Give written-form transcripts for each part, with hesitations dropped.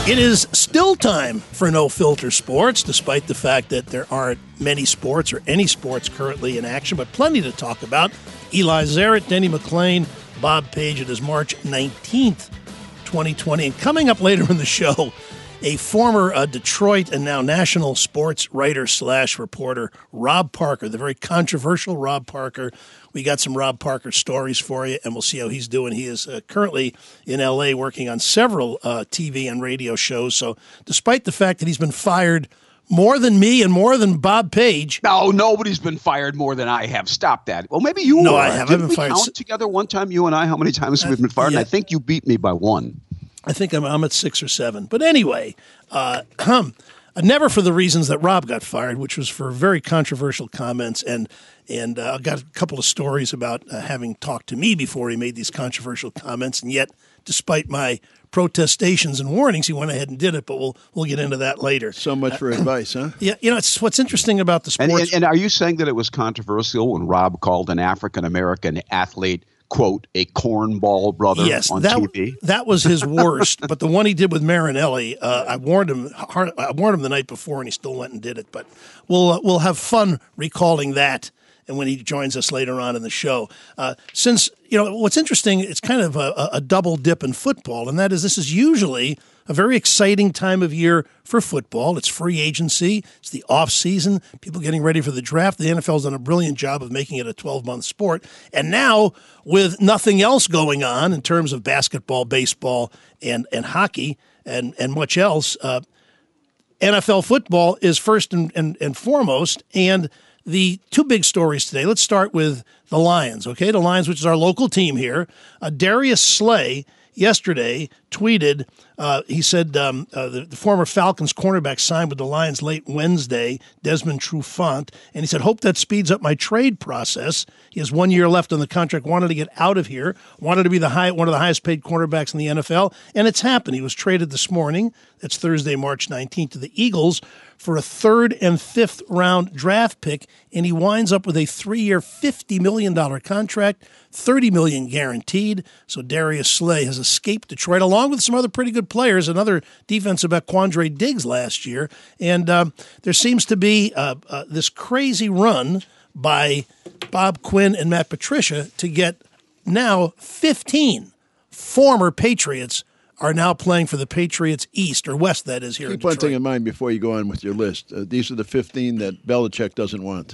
It is still time for No Filter Sports, despite the fact that there aren't many sports or any sports currently in action, but plenty to talk about. Eli Zaret, Denny McLain, Bob Page. It is March 19th, 2020. And coming up later in the show, a former Detroit and now national sports writer/reporter, Rob Parker, the very controversial Rob Parker. We got some Rob Parker stories for you, and we'll see how he's doing. He is currently in L.A. working on several TV and radio shows. So despite the fact that he's been fired more than me and more than Bob Page. No, nobody's been fired more than I have. Stop that. Well, maybe you No, were. I haven't been fired. Didn't we count together one time, you and I, how many times we've been fired? Yeah. And I think you beat me by one. I think I'm at 6 or 7. But anyway, never for the reasons that Rob got fired, which was for very controversial comments. And I got a couple of stories about having talked to me before he made these controversial comments. And yet, despite my protestations and warnings, he went ahead and did it. But we'll get into that later. So much for advice, huh? Yeah, it's what's interesting about the sports. And are you saying that it was controversial when Rob called an African-American athlete, quote, a cornball brother on TV? That was his worst. But the one he did with Marinelli, I warned him the night before, and he still went and did it. But we'll have fun recalling that, and when he joins us later on in the show. Since what's interesting, it's kind of a double dip in football, and that is this is usually a very exciting time of year for football. It's free agency. It's the off season. People getting ready for the draft. The NFL's done a brilliant job of making it a 12-month sport. And now, with nothing else going on in terms of basketball, baseball, and hockey, and much else, NFL football is first and foremost. And the two big stories today. Let's start with the Lions, okay? The Lions, which is our local team here. Darius Slay yesterday tweeted, he said the former Falcons cornerback signed with the Lions late Wednesday, Desmond Trufant, and he said, hope that speeds up my trade process. He has 1 year left on the contract, wanted to get out of here, wanted to be one of the highest paid cornerbacks in the NFL, and it's happened. He was traded this morning, that's Thursday, March 19th, to the Eagles for a 3rd and 5th round draft pick, and he winds up with a 3-year, $50 million contract, $30 million guaranteed. So Darius Slay has escaped Detroit, along with some other pretty good players, another defensive back, Quandre Diggs, last year. And there seems to be this crazy run by Bob Quinn and Matt Patricia to get now 15 former Patriots are now playing for the Patriots East, or West, that is, here in Detroit. Keep one thing in mind before you go on with your list. These are the 15 that Belichick doesn't want.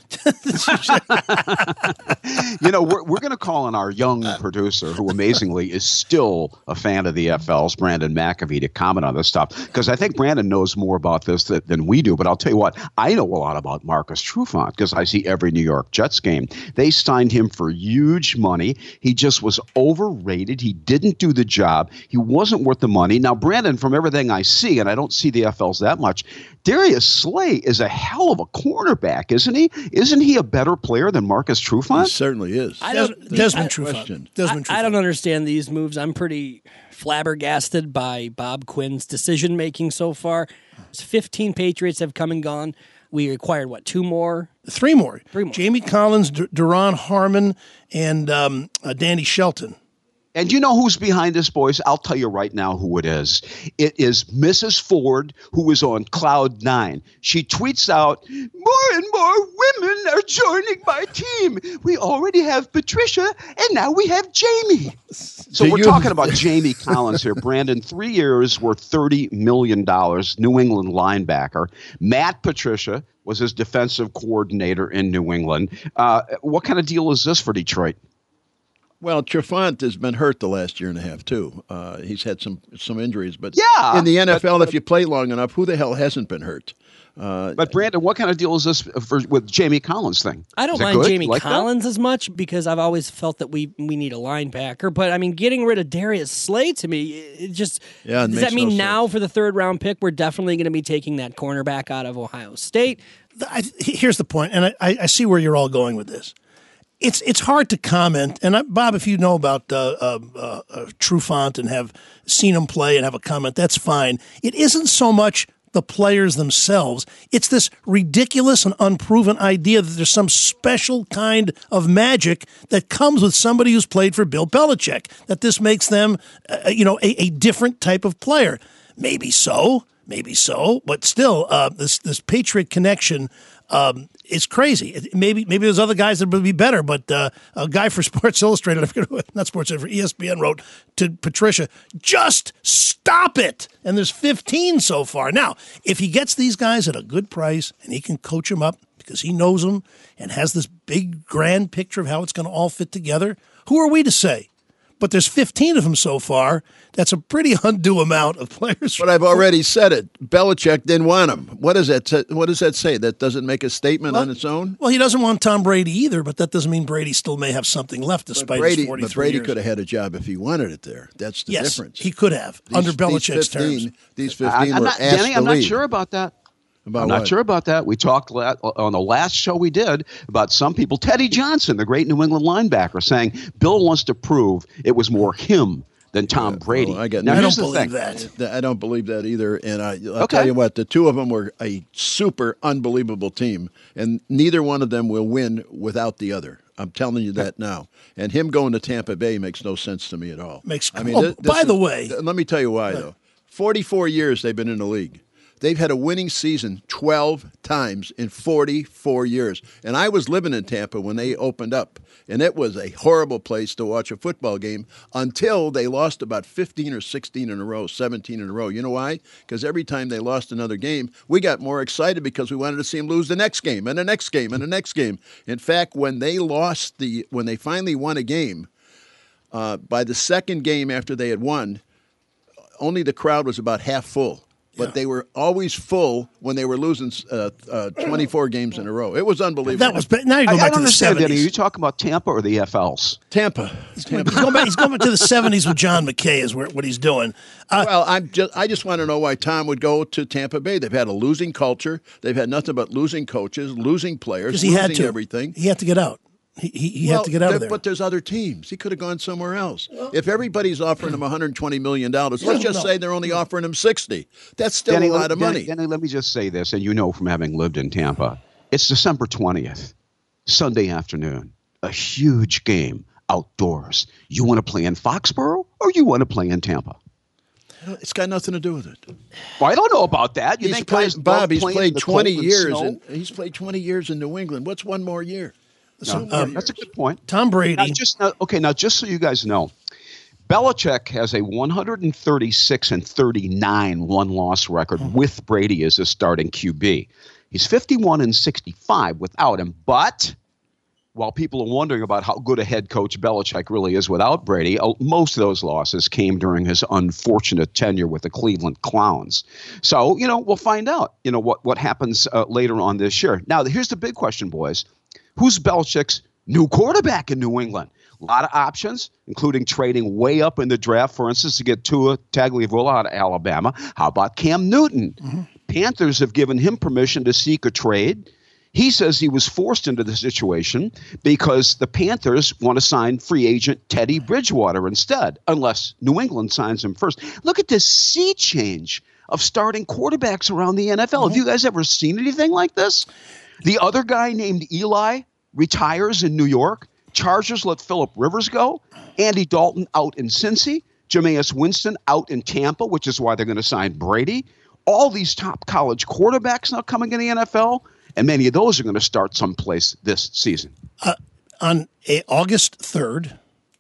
We're going to call on our young producer, who amazingly is still a fan of the FLs, Brandon McAfee, to comment on this stuff, because I think Brandon knows more about this than we do. But I'll tell you what, I know a lot about Marcus Trufant because I see every New York Jets game. They signed him for huge money. He just was overrated. He didn't do the job. He wasn't worth the money. Now, Brandon, from everything I see, and I don't see the FLs that much, Darius Slay is a hell of a cornerback, isn't he? Isn't he a better player than Marcus Trufant? He certainly is. Desmond Trufant. I don't understand these moves. I'm pretty flabbergasted by Bob Quinn's decision-making so far. 15 Patriots have come and gone. We acquired, 2 more? 3 more. Jamie Collins, Duron Harmon, and Danny Shelton. And you know who's behind this, boys? I'll tell you right now who it is. It is Mrs. Ford, who is on cloud 9. She tweets out, more and more women are joining my team. We already have Patricia, and now we have Jamie. So we're talking about Jamie Collins here. Brandon, 3 years worth $30 million, New England linebacker. Matt Patricia was his defensive coordinator in New England. What kind of deal is this for Detroit? Well, Trufant has been hurt the last year and a half, too. He's had some injuries. But yeah, in the NFL, if you play long enough, who the hell hasn't been hurt? But, Brandon, what kind of deal is this with Jamie Collins thing? I don't mind Jamie Collins as much because I've always felt that we need a linebacker. But, I mean, getting rid of Darius Slay, to me, it just does that mean now for the 3rd round pick we're definitely going to be taking that cornerback out of Ohio State? Here's the point, and I see where you're all going with this. It's hard to comment, and Bob, if you know about Trufant and have seen him play and have a comment, that's fine. It isn't so much the players themselves. It's this ridiculous and unproven idea that there's some special kind of magic that comes with somebody who's played for Bill Belichick, that this makes them, a different type of player. Maybe so. But still, this Patriot connection is crazy. Maybe there's other guys that would be better, but a guy for Sports Illustrated, not Sports Illustrated, for ESPN wrote to Patricia, just stop it. And there's 15 so far. Now, if he gets these guys at a good price and he can coach them up because he knows them and has this big grand picture of how it's going to all fit together, who are we to say? But there's 15 of them so far. That's a pretty undue amount of players. But I've already said it. Belichick didn't want him. What does that say? That doesn't make a statement on its own? Well, he doesn't want Tom Brady either, but that doesn't mean Brady still may have something left despite his 43 But Brady years. could have had a job if he wanted it there. That's the difference. He could have, under Belichick's terms. These 15 were asked Danny, to I'm not leave. sure about that. I'm not sure about that. We talked on the last show we did about some people. Teddy Johnson, the great New England linebacker, saying Bill wants to prove it was more him than Tom Brady. I don't believe that. I don't believe that either. And I'll tell you what, the two of them were a super unbelievable team, and neither one of them will win without the other. I'm telling you that now. And him going to Tampa Bay makes no sense to me at all. By the way. Let me tell you why, though. 44 years they've been in the league. They've had a winning season 12 times in 44 years. And I was living in Tampa when they opened up, and it was a horrible place to watch a football game until they lost about 15 or 16 in a row, 17 in a row. You know why? Because every time they lost another game, we got more excited because we wanted to see them lose the next game and the next game and the next game. In fact, when they finally won a game, by the second game after they had won, only the crowd was about half full. But they were always full when they were losing 24 games in a row. It was unbelievable. Now you're going back to the 70s. Are you talking about Tampa or the FLs? Tampa. He's going back to the 70s with John McKay is what he's doing. I just want to know why Tom would go to Tampa Bay. They've had a losing culture. They've had nothing but losing coaches, losing players, losing everything. He had to get out. He had to get out of there. But there's other teams. He could have gone somewhere else. If everybody's offering him $120 million, let's just say they're only offering him $60. That's still a lot of money. Danny, let me just say this, and you know from having lived in Tampa, it's December 20th, Sunday afternoon, a huge game outdoors. You want to play in Foxborough or you want to play in Tampa? It's got nothing to do with it. Well, I don't know about that. He's played 20 years. He's played 20 years in New England. What's one more year? That's a good point. Tom Brady. Now just so you guys know, Belichick has a 136-39 one-loss record with Brady as a starting QB. He's 51-65 without him. But while people are wondering about how good a head coach Belichick really is without Brady, most of those losses came during his unfortunate tenure with the Cleveland Clowns. So, we'll find out, what happens later on this year. Now, here's the big question, boys. Who's Belichick's new quarterback in New England? A lot of options, including trading way up in the draft, for instance, to get Tua Tagovailoa out of Alabama. How about Cam Newton? Mm-hmm. Panthers have given him permission to seek a trade. He says he was forced into the situation because the Panthers want to sign free agent Teddy Bridgewater instead, unless New England signs him first. Look at this sea change of starting quarterbacks around the NFL. Mm-hmm. Have you guys ever seen anything like this? The other guy named Eli retires in New York. Chargers let Phillip Rivers go. Andy Dalton out in Cincy. Jameis Winston out in Tampa, which is why they're going to sign Brady. All these top college quarterbacks now coming in the NFL, and many of those are going to start someplace this season. On August 3rd,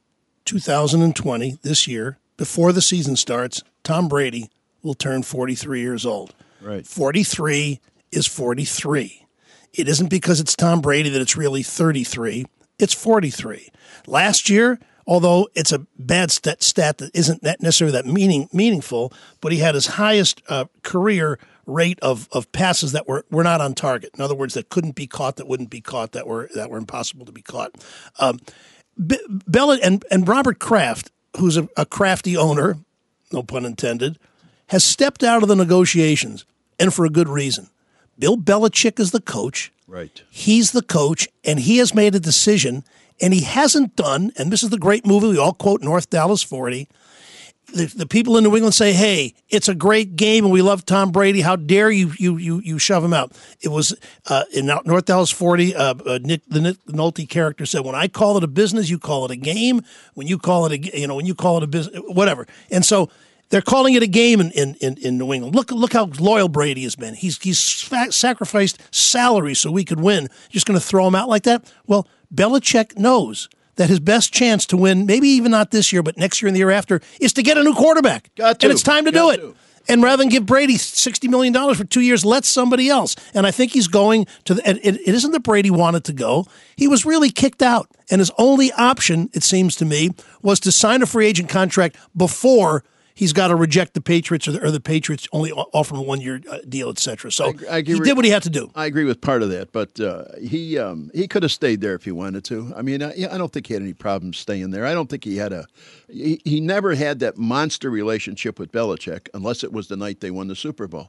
2020, this year, before the season starts, Tom Brady will turn 43 years old. Right. 43 is 43. It isn't because it's Tom Brady that it's really 33. It's 43. Last year, although it's a bad stat that isn't necessarily that meaningful, but he had his highest career rate of passes that were not on target. In other words, that couldn't be caught, that wouldn't be caught, that were impossible to be caught. Bella and Robert Kraft, who's a crafty owner, no pun intended, has stepped out of the negotiations, and for a good reason. Bill Belichick is the coach. Right. He's the coach, and he has made a decision, and he hasn't done, and this is the great movie, we all quote North Dallas 40. The people in New England say, hey, it's a great game, and we love Tom Brady. How dare you shove him out? It was in North Dallas 40, Nick Nolte character said, when I call it a business, you call it a game. When you call it a business, whatever. And so They're calling it a game in New England. Look how loyal Brady has been. He's sacrificed salary so we could win. You're just going to throw him out like that? Well, Belichick knows that his best chance to win, maybe even not this year, but next year and the year after, is to get a new quarterback. And it's time to do it. And rather than give Brady $60 million for 2 years, let somebody else. And I think he's going to it isn't that Brady wanted to go. He was really kicked out. And his only option, it seems to me, was to sign a free agent contract before he's got to reject the Patriots or the Patriots only offer him a 1-year deal, et cetera. So he did what he had to do. I agree with part of that, but he could have stayed there if he wanted to. I mean, I don't think he had any problems staying there. I don't think he had he never had that monster relationship with Belichick unless it was the night they won the Super Bowl.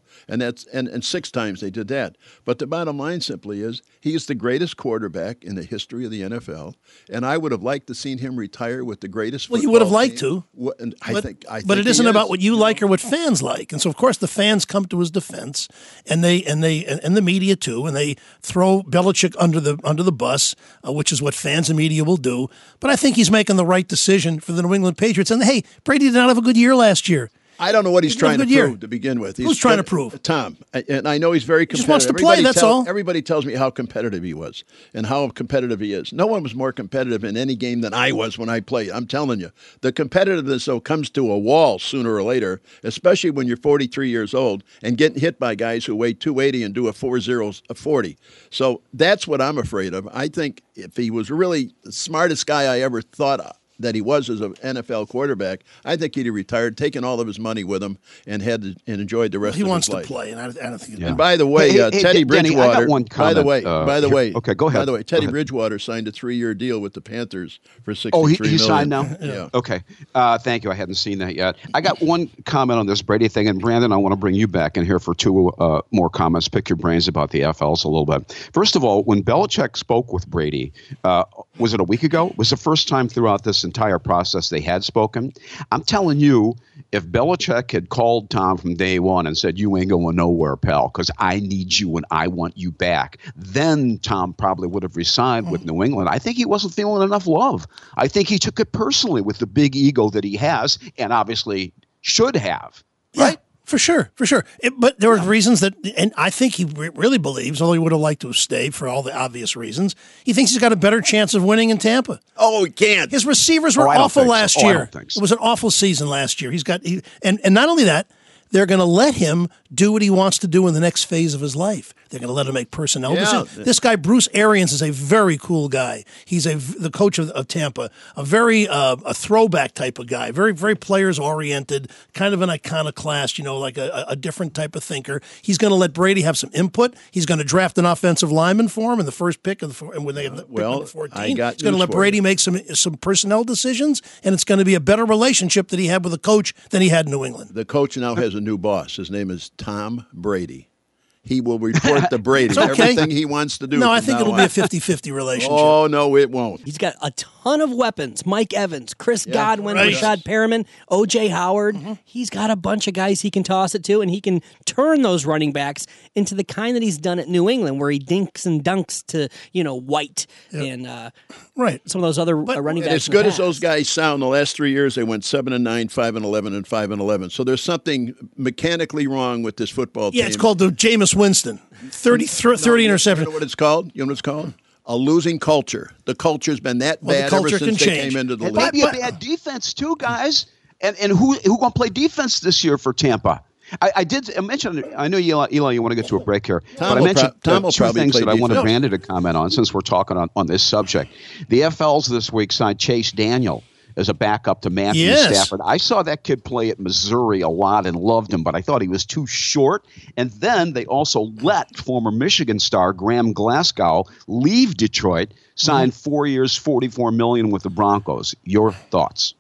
And 6 times they did that. But the bottom line simply is he is the greatest quarterback in the history of the NFL, and I would have liked to seen him retire with the greatest football Well, you would have liked team. to. And I think but it isn't about what you like or what fans like. And so, of course, the fans come to his defense, and the media too, and they throw Belichick under the bus, which is what fans and media will do. But I think he's making the right decision for the New England Patriots. And hey, Brady did not have a good year last year. I don't know what he's trying to prove to begin with. Who's trying to prove? Tom. And I know he's very competitive. He just wants to play, that's all. Everybody tells me how competitive he was and how competitive he is. No one was more competitive in any game than I was when I played. I'm telling you. The competitiveness, though, comes to a wall sooner or later, especially when you're 43 years old and getting hit by guys who weigh 280 and do a 4.040. So that's what I'm afraid of. I think if he was really the smartest guy I ever thought of, that he was as an NFL quarterback, I think he'd have retired, taken all of his money with him, and enjoyed the rest of his life. He wants to play, and I don't think. And by the way, Teddy Bridgewater. Denny, I got one comment. By the way, okay, go ahead. By the way, Teddy Bridgewater signed a 3-year deal with the Panthers for $63 million. he signed now. Yeah. Okay. Thank you. I hadn't seen that yet. I got one comment on this Brady thing, and Brandon, I want to bring you back in here for 2 more comments. Pick your brains about the FLs a little bit. First of all, when Belichick spoke with Brady, was it a week ago? It was the first time throughout this entire process they had spoken. I'm telling you, if Belichick had called Tom from day one and said, you ain't going nowhere, pal, because I need you and I want you back, then Tom probably would have resigned with New England. I think he wasn't feeling enough love. I think he took it personally with the big ego that he has and obviously should have. Right? Yeah. For sure. But there were reasons that, and I think he really believes, although he would have liked to have stayed for all the obvious reasons, he thinks he's got a better chance of winning in Tampa. Oh, he can't. His receivers were awful last year. It was an awful season last year. And not only that, they're going to let him do what he wants to do in the next phase of his life. They're going to let him make personnel decisions. This guy, Bruce Arians, is a very cool guy. He's the coach of Tampa, a very a throwback type of guy, very, very players-oriented, kind of an iconoclast, like a different type of thinker. He's going to let Brady have some input. He's going to draft an offensive lineman for him in the first pick, and when they have the pick number 14. He's going to let Brady make some personnel decisions, and it's going to be a better relationship that he had with the coach than he had in New England. The coach now has a new boss. His name is Tom Brady. He will report to Brady everything he wants to do. No, I think it'll be a 50-50 relationship. Oh, no, it won't. He's got a ton of weapons. Mike Evans, Chris Godwin, Rashad Perriman, O.J. Howard. Mm-hmm. He's got a bunch of guys he can toss it to, and he can turn those running backs into the kind that he's done at New England, where he dinks and dunks to, White and some of those other running backs. As good as those guys sound, the last 3 years they went 7-9, 5-11, and 5-11. So there's something mechanically wrong with this football team. Yeah, it's called the Jameis Winston. 30 interceptions. You know what it's called? A losing culture. The culture's been that bad ever since they came into the league. Maybe a bad defense too, guys. And who going to play defense this year for Tampa? I did mention. I know Eli, you want to get to a break here, but I mentioned two things that I wanted Brandon to comment on since we're talking on this subject. The FLs this week signed Chase Daniel as a backup to Matthew Stafford. I saw that kid play at Missouri a lot and loved him, but I thought he was too short. And then they also let former Michigan star Graham Glasgow leave Detroit, signed 4 years, $44 million with the Broncos. Your thoughts?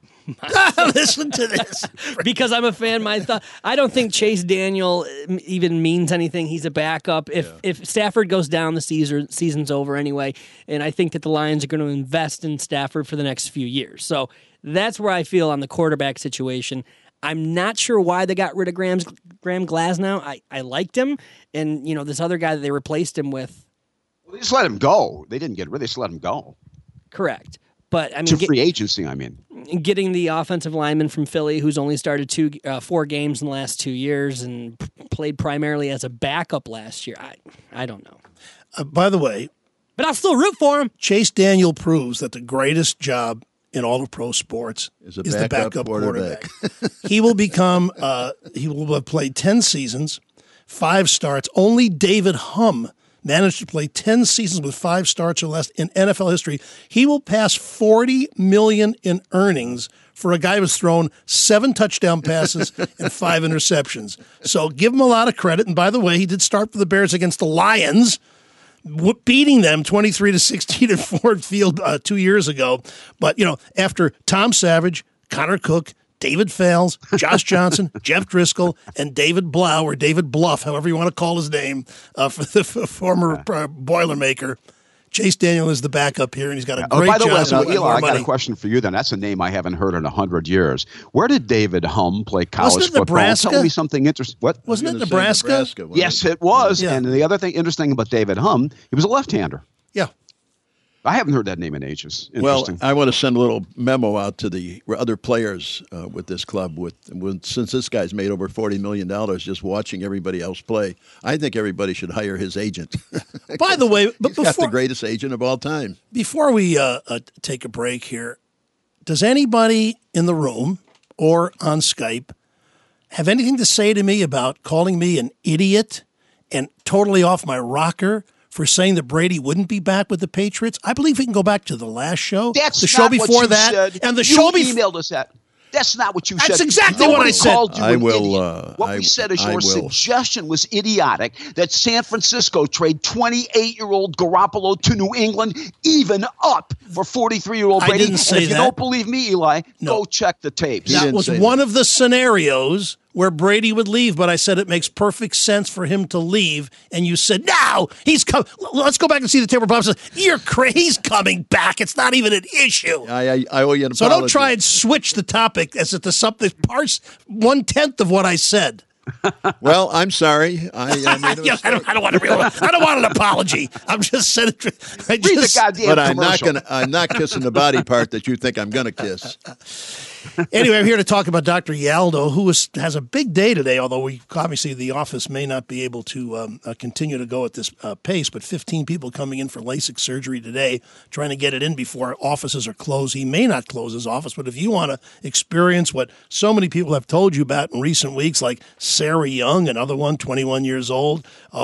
Listen to this. Because I'm a fan, I don't think Chase Daniel even means anything. He's a backup. If Stafford goes down, the season's over anyway. And I think that the Lions are going to invest in Stafford for the next few years. So that's where I feel on the quarterback situation. I'm not sure why they got rid of Graham Glasgow. I liked him. And, this other guy that they replaced him with. Well, they just let him go. They didn't get rid of him. They just let him go. Correct. But I mean, to free agency, getting the offensive lineman from Philly, who's only started 4 games in the last 2 years and played primarily as a backup last year. I don't know. By the way, but I'll still root for him. Chase Daniel proves that the greatest job in all of pro sports is the backup quarterback. He will become. He will have played 10 seasons, 5 starts. Only David Humm managed to play 10 seasons with 5 starts or less in NFL history. He will pass $40 million in earnings for a guy who's thrown 7 touchdown passes and 5 interceptions. So give him a lot of credit. And by the way, he did start for the Bears against the Lions, beating them 23-16 at Ford Field 2 years ago. But, after Tom Savage, Connor Cook, David Fales, Josh Johnson, Jeff Driscoll, and David Blau, or David Bluff, however you want to call his name, for the former Boilermaker. Chase Daniel is the backup here, and he's got a great job. By the way, Eli, I got a question for you then. That's a name I haven't heard in 100 years. Where did David Humm play college football? Nebraska? Tell me something interesting. What? Wasn't it Nebraska? Yes, it was. Yeah. And the other thing interesting about David Humm, he was a left-hander. Yeah. I haven't heard that name in ages. Well, I want to send a little memo out to the other players with this club. Since this guy's made over $40 million just watching everybody else play, I think everybody should hire his agent. By the way, he's got the greatest agent of all time. Before we take a break here, does anybody in the room or on Skype have anything to say to me about calling me an idiot and totally off my rocker for saying that Brady wouldn't be back with the Patriots? I believe we can go back to the last show, That's the show before that, said. and the show before. You emailed us that. That's not what you said. That's exactly what I said. I will. What we said is your suggestion was idiotic, that San Francisco trade 28-year-old Garoppolo to New England, even up for 43-year-old Brady. I didn't say that. If you don't believe me, Eli, go check the tapes. That was one of the scenarios where Brady would leave, but I said it makes perfect sense for him to leave, and you said, no, he's coming. Let's go back and see the tape where Bob says, you're crazy, he's coming back. It's not even an issue. I owe you an apology. So don't try and switch the topic as if to something, parse 1/10 of what I said. Well, I'm sorry. I don't want an apology. I'm just saying. Read the goddamn commercial. But I'm not kissing the body part that you think I'm going to kiss. Anyway, I'm here to talk about Dr. Yaldo, who has a big day today, although obviously the office may not be able to continue to go at this pace, but 15 people coming in for LASIK surgery today, trying to get it in before offices are closed. He may not close his office, but if you want to experience what so many people have told you about in recent weeks, like Sarah Young, another one, 21 years old,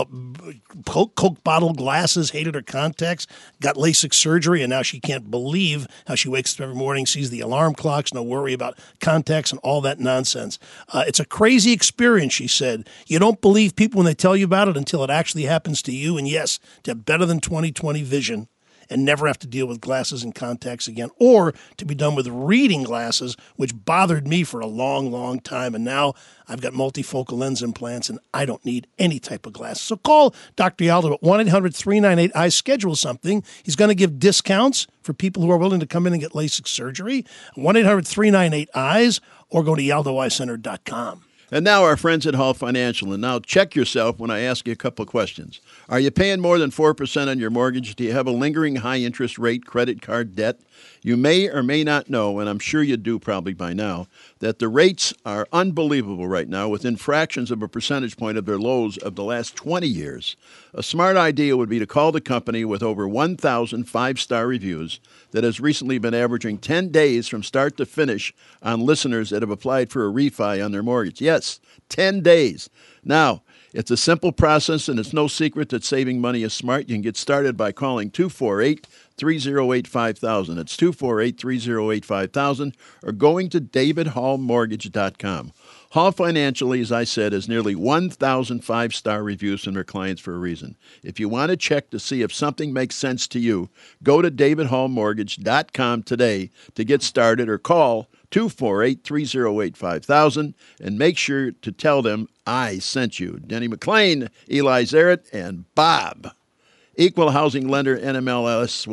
Coke bottle glasses, hated her contacts, got LASIK surgery, and now she can't believe how she wakes up every morning, sees the alarm clocks, no worry about contacts and all that nonsense. It's a crazy experience, she said. You don't believe people when they tell you about it until it actually happens to you. And yes, to have better than 20/20 vision and never have to deal with glasses and contacts again, or to be done with reading glasses, which bothered me for a long, long time. And now I've got multifocal lens implants, and I don't need any type of glasses. So call Dr. Yaldo at 1-800-398-EYES. Schedule something. He's going to give discounts for people who are willing to come in and get LASIK surgery. 1-800-398-EYES, or go to YaldoEyeCenter.com. And now our friends at Hall Financial. And now check yourself when I ask you a couple of questions. Are you paying more than 4% on your mortgage? Do you have a lingering high interest rate credit card debt? You may or may not know, and I'm sure you do probably by now, that the rates are unbelievable right now, within fractions of a percentage point of their lows of the last 20 years. A smart idea would be to call the company with over 1,000 five-star reviews that has recently been averaging 10 days from start to finish on listeners that have applied for a refi on their mortgage. Yes, 10 days. Now, it's a simple process, and it's no secret that saving money is smart. You can get started by calling 248-308-5000. It's 248-308-5000, or going to davidhallmortgage.com. Hall Financially, as I said, has nearly 1,000 five-star reviews from their clients for a reason. If you want to check to see if something makes sense to you, go to davidhallmortgage.com today to get started, or call 248-308-5000, and make sure to tell them I sent you. Denny McClain, Eli Zaret, and Bob Equal housing lender, NMLS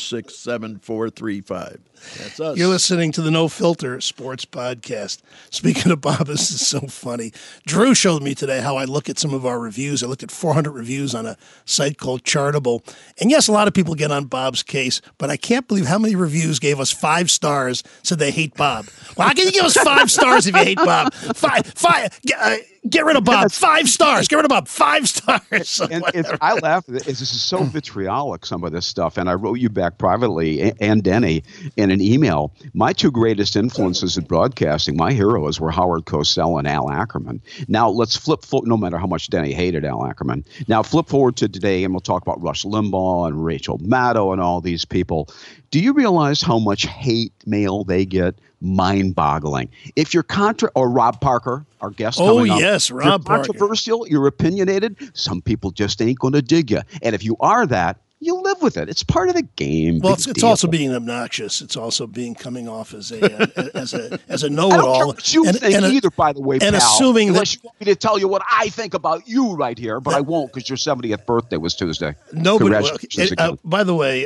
1467435. That's us. You're listening to the No Filter Sports Podcast. Speaking of Bob, this is so funny. Drew showed me today how I look at some of our reviews. I looked at 400 reviews on a site called Chartable. And yes, a lot of people get on Bob's case, but I can't believe how many reviews gave us 5 stars, said they hate Bob. Well, how can you give us 5 stars if you hate Bob? Get rid of Bob. 5 stars. Get rid of Bob. 5 stars. And I laugh at it. This is so vitriolic, some of this stuff. And I wrote you back privately, and Denny, in an email. My 2 greatest influences in broadcasting, my heroes, were Howard Cosell and Al Ackerman. Now, let's flip forward, no matter how much Denny hated Al Ackerman. Now, flip forward to today, and we'll talk about Rush Limbaugh and Rachel Maddow and all these people. Do you realize how much hate mail they get? Mind-boggling. If you're or Rob Parker, our guest coming up. Oh, yes, Rob Parker. You're controversial, you're opinionated, some people just ain't going to dig you. And if you are that, you live with it. It's part of the game. Well, it's also being obnoxious. It's also coming off as a as a know-it-all. I don't care what you think either, by the way, and pal, assuming unless that you want me to tell you what I think about you right here, but I won't because your 70th birthday was Tuesday. Nobody. By the way,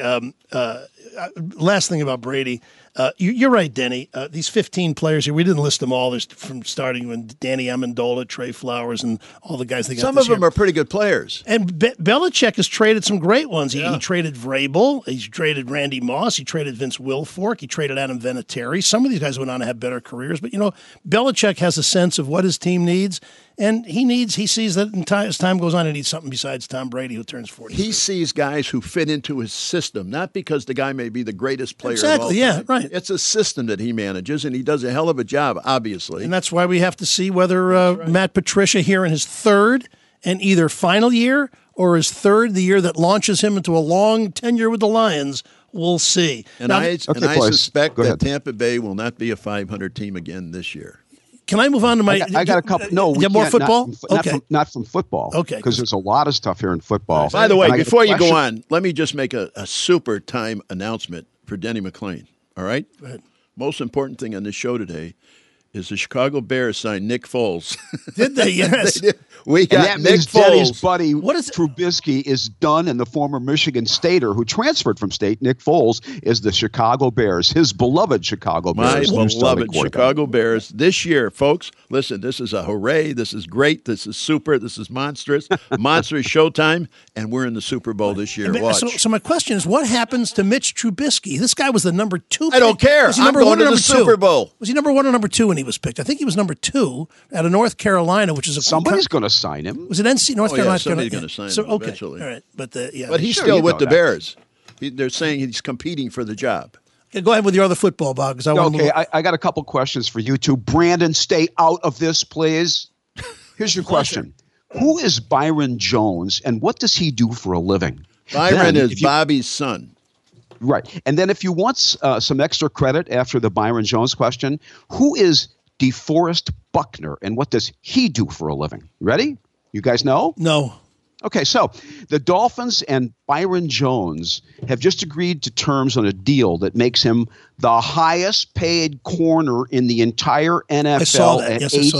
last thing about Brady. You're right, Denny. These 15 players here, we didn't list them all. There's from starting with Danny Amendola, Trey Flowers, and all the guys they got. Some of them are pretty good players. And Belichick has traded some great ones. He traded Vrabel. He's traded Randy Moss. He traded Vince Wilfork. He traded Adam Vinatieri. Some of these guys went on to have better careers. But, Belichick has a sense of what his team needs. And he sees that as time goes on, he needs something besides Tom Brady, who turns 40. He sees guys who fit into his system, not because the guy may be the greatest player exactly, of all time. Yeah, right. It's a system that he manages, and he does a hell of a job, obviously. And that's why we have to see whether Matt Patricia here in his 3rd and either final year or his 3rd, the year that launches him into a long tenure with the Lions, we'll see. And I suspect that Tampa Bay will not be a 500 team again this year. Can I move on to my? I got a couple. No, we have more football. Not from football. Okay, because there's a lot of stuff here in football. By the way, before you go on, let me just make a super time announcement for Denny McLain. All right. Go ahead. Most important thing on this show today is the Chicago Bears signed Nick Foles. Did they? Yes. They did. We got and that Nick means Foles. Denny's buddy Trubisky is done, and the former Michigan Stater who transferred from State, Nick Foles, is the Chicago Bears, his beloved Chicago Bears. My beloved Chicago Bears. This year, folks, listen, this is a hooray. This is great. This is super. This is monstrous. Monstrous showtime, and we're in the Super Bowl this year. Watch. So my question is, what happens to Mitch Trubisky? This guy was the number 2 pick. I don't care. Was he number I'm one going or to the Super Bowl. Was he number 1 or number 2 when he was picked? I think he was number 2 out of North Carolina, which is somebody's going to sign him. Was it NC North Carolina? Somebody's going to sign him eventually. All right, but he's still with the Bears. They're saying he's competing for the job. Okay, go ahead with your other football, Bob. Because I got a couple questions for you two. Brandon, stay out of this, please. Here's your question: who is Byron Jones, and what does he do for a living? Byron is Bobby's son. Right, and then if you want some extra credit after the Byron Jones question, who is DeForest Buckner, and what does he do for a living? Ready? You guys know? No. Okay, so the Dolphins and Byron Jones have just agreed to terms on a deal that makes him the highest paid corner in the entire NFL at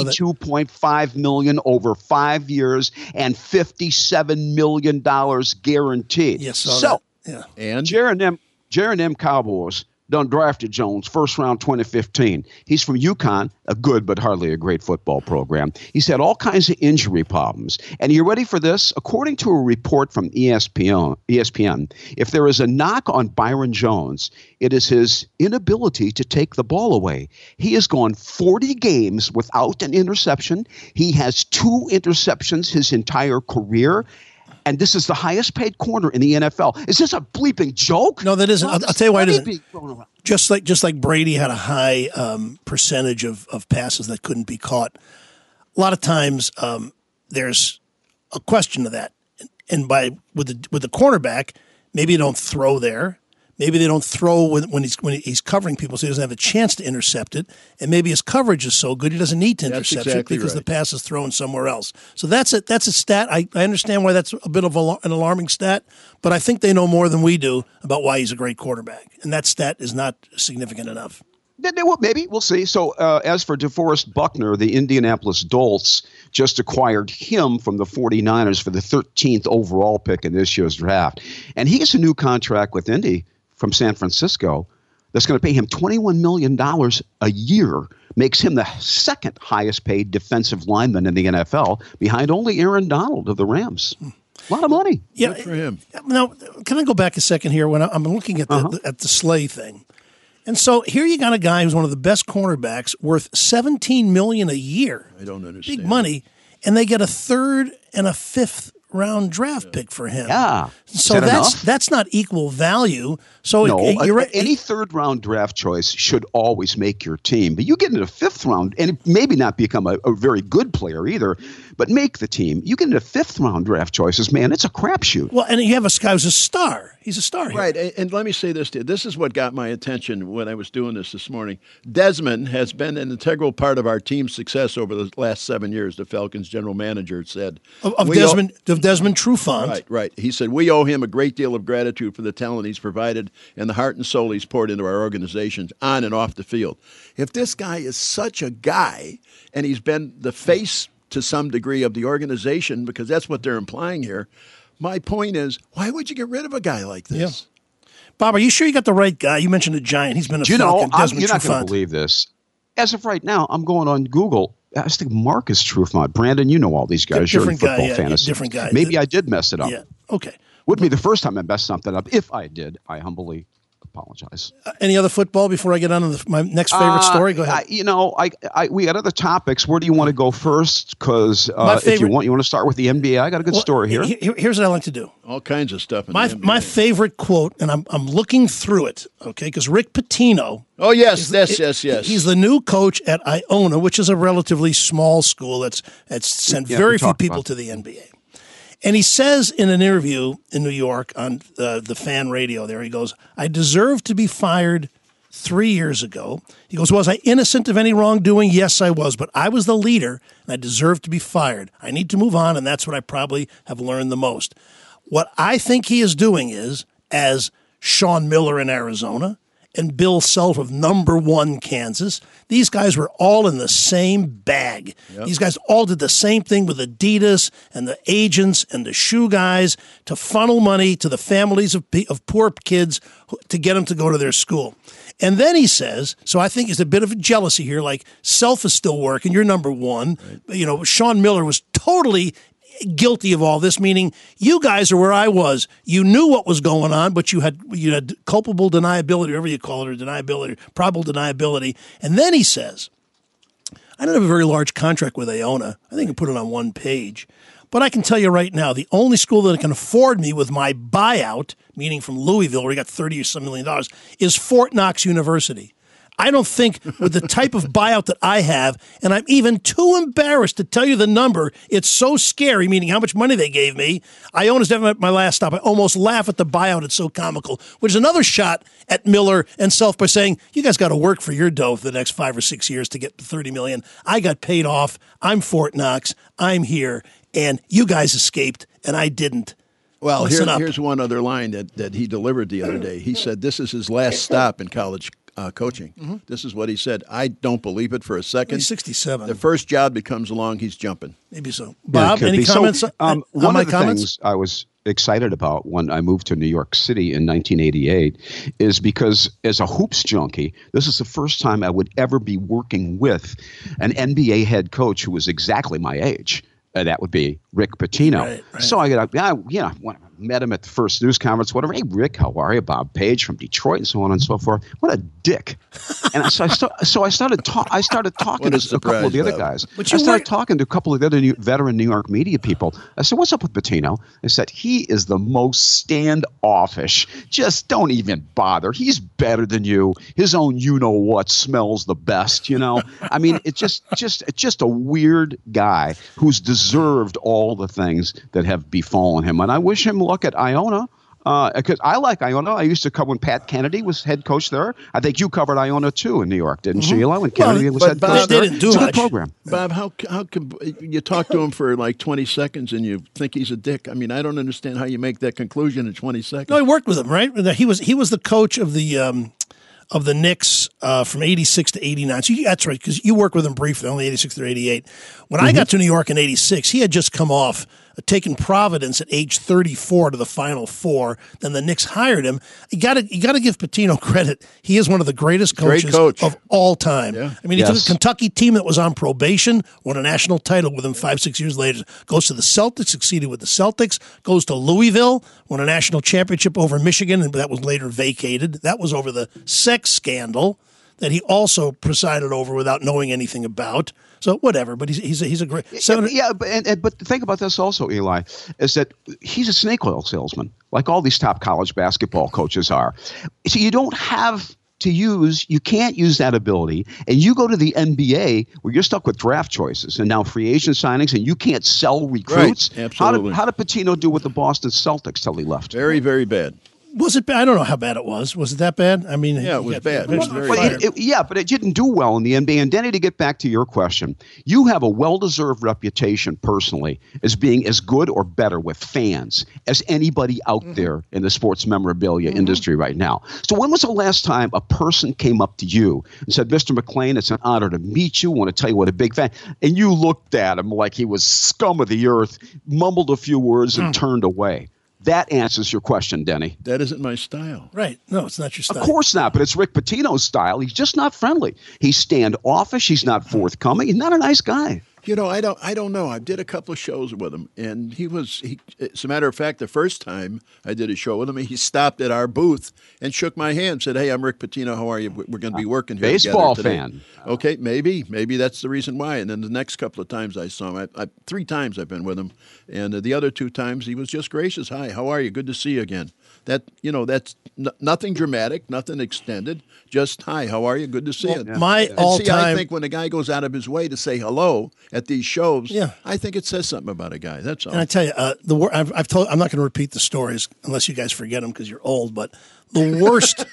$82.5 million over 5 years and $57 million guaranteed. Yes, so yeah. And Jaron M. Cowboys done drafted Jones first round 2015. He's from UConn, a good but hardly a great football program. He's had all kinds of injury problems. And you ready for this? According to a report from ESPN, if there is a knock on Byron Jones, it is his inability to take the ball away. He has gone 40 games without an interception. He has 2 interceptions his entire career. And this is the highest paid corner in the NFL. Is this a bleeping joke? No, that isn't. I'll tell you why it isn't. Just like Brady had a high percentage of passes that couldn't be caught. A lot of times there's a question to that. And with the cornerback, maybe you don't throw there. Maybe they don't throw when he's covering people, so he doesn't have a chance to intercept it. And maybe his coverage is so good he doesn't need to intercept it because the pass is thrown somewhere else. So that's a stat. I understand why that's a bit of an alarming stat, but I think they know more than we do about why he's a great quarterback. And that stat is not significant enough. Maybe we'll see. So, as for DeForest Buckner, the Indianapolis Dolts just acquired him from the 49ers for the 13th overall pick in this year's draft. And he gets a new contract with Indy from San Francisco that's going to pay him $21 million a year, makes him the second highest paid defensive lineman in the NFL, behind only Aaron Donald of the Rams. A lot of money. Yeah, good for him. Now, can I go back a second here when I'm looking at the Slay thing? And so here you got a guy who's one of the best cornerbacks, worth $17 million a year. I don't understand. Big money, and they get a third and a fifth round draft pick for him. Yeah. So that's not equal value. So any third round draft choice should always make your team. But you get into the fifth round, and it maybe not become a very good player either, but make the team. You get into fifth round draft choices, man, it's a crapshoot. Well, and you have a guy who's a star. He's a star here. Right, and let me say this to you. This is what got my attention when I was doing this morning. Desmond has been an integral part of our team's success over the last 7 years, the Falcons general manager said. Of Desmond Trufant. Right. He said, we owe him a great deal of gratitude for the talent he's provided and the heart and soul he's poured into our organization on and off the field. If this guy is such a guy, and he's been the face to some degree of the organization, because that's what they're implying here, my point is, why would you get rid of a guy like this? Yeah. Bob, are you sure you got the right guy? You mentioned a Giant. He's been a Falcon. You're not going to believe this. As of right now, I'm going on Google. I think Marcus Trufant. Brandon, you know all these guys. You're in football fantasy. Different guy. Maybe I did mess it up. Yeah. Okay. Wouldn't be the first time I messed something up. If I did, I humbly apologize. Any other football before I get on to my next favorite story? Go ahead. We got other topics. Where do you want to go first? Because if you want to start with the NBA. I got a good story here. Here's what I like to do. All kinds of stuff. My favorite quote, and I'm looking through it. Okay, because Rick Pitino. Oh yes. He's the new coach at Iona, which is a relatively small school that's sent very few people to the NBA. And he says in an interview in New York on the fan radio there, he goes, I deserved to be fired 3 years ago. He goes, was I innocent of any wrongdoing? Yes, I was. But I was the leader, and I deserved to be fired. I need to move on, and that's what I probably have learned the most. What I think he is doing is, as Sean Miller in Arizona and Bill Self of number 1 Kansas, these guys were all in the same bag. Yep. These guys all did the same thing with Adidas and the agents and the shoe guys to funnel money to the families of poor kids to get them to go to their school. And then he says, so I think there's a bit of a jealousy here, like Self is still working, you're number 1. Right. Sean Miller was totally guilty of all this, meaning you guys are where I was. You knew what was going on, but you had culpable deniability, whatever you call it, or deniability, probable deniability. And then he says, I don't have a very large contract with Iona. I think I put it on one page. But I can tell you right now, the only school that can afford me with my buyout, meaning from Louisville, where we got $30 or some million, is Fort Knox University. I don't think with the type of buyout that I have, and I'm even too embarrassed to tell you the number, it's so scary, meaning how much money they gave me. Iona's definitely my last stop. I almost laugh at the buyout. It's so comical, which is another shot at Miller and Self by saying, you guys got to work for your dough for the next 5 or 6 years to get $30 million. I got paid off. I'm Fort Knox. I'm here. And you guys escaped, and I didn't. Well, here's one other line that he delivered the other day. He said this is his last stop in college coaching. Mm-hmm. This is what he said. I don't believe it for a second. He's 67. The first job that comes along, he's jumping. Maybe so. Bob, any comments on one my of the comments? Things I was excited about when I moved to New York City in 1988 is because as a hoops junkie, this is the first time I would ever be working with an NBA head coach who was exactly my age. That would be Rick Pitino. Right. So I got met him at the first news conference, whatever. Hey, Rick, how are you? Bob Page from Detroit, and so on and so forth. What a dick! And I started talking to a couple of the other guys. I started talking to a couple of the other veteran New York media people. I said, "What's up with Pitino?" I said, "He is the most standoffish. Just don't even bother. He's better than you. His own you-know-what smells the best. I mean, it's just a weird guy who's deserved all the things that have befallen him. And I wish him luck at Iona. Because I like Iona. I used to cover when Pat Kennedy was head coach there. I think you covered Iona too in New York, didn't you, Eli? When Kennedy was head coach there. Didn't do it's a much. good program. Bob, how could you talk to him for like 20 seconds and you think he's a dick? I mean, I don't understand how you make that conclusion in 20 seconds. No, he worked with him, right? He was the coach of the of the Knicks from 86 to 89. So that's right, because you worked with him briefly, only 86 through 88. When I got to New York in 86, he had just come off taken Providence at age 34 to the Final Four. Then the Knicks hired him. You got to give Pitino credit. He is one of the greatest coaches of all time. Yeah. I mean, he took a Kentucky team that was on probation, won a national title with him 5-6 years later, goes to the Celtics, succeeded with the Celtics, goes to Louisville, won a national championship over Michigan, and that was later vacated. That was over the sex scandal that he also presided over without knowing anything about. So whatever, but he's a great. But think about this also, Eli, is that he's a snake oil salesman, like all these top college basketball coaches are. So you can't use that ability, and you go to the NBA where you're stuck with draft choices and now free agent signings, and you can't sell recruits. Right, absolutely. How did Pitino do with the Boston Celtics till he left? Very, very bad. Was it bad? I don't know how bad it was. Was it that bad? I mean, yeah, it was bad. But it didn't do well in the NBA. And Denny, to get back to your question, you have a well-deserved reputation personally as being as good or better with fans as anybody out there in the sports memorabilia industry right now. So when was the last time a person came up to you and said, Mr. McLean, it's an honor to meet you. I want to tell you what a big fan. And you looked at him like he was scum of the earth, mumbled a few words, and turned away. That answers your question, Denny. That isn't my style. Right. No, it's not your style. Of course not, but it's Rick Pitino's style. He's just not friendly. He's standoffish. He's not forthcoming. He's not a nice guy. You know, I don't know. I did a couple of shows with him, and as a matter of fact, the first time I did a show with him, he stopped at our booth and shook my hand, said, "Hey, I'm Rick Pitino. How are you? We're going to be working here baseball together fan. Okay, maybe that's the reason why. And then the next couple of times I saw him, 3 times I've been with him, and the other 2 times he was just gracious. Hi, how are you? Good to see you again. That's nothing dramatic, nothing extended. Just hi, how are you? Good to see you. I think when a guy goes out of his way to say hello at these shows, I think it says something about a guy. That's all. And I tell you, I'm not going to repeat the stories unless you guys forget them because you're old. But the worst,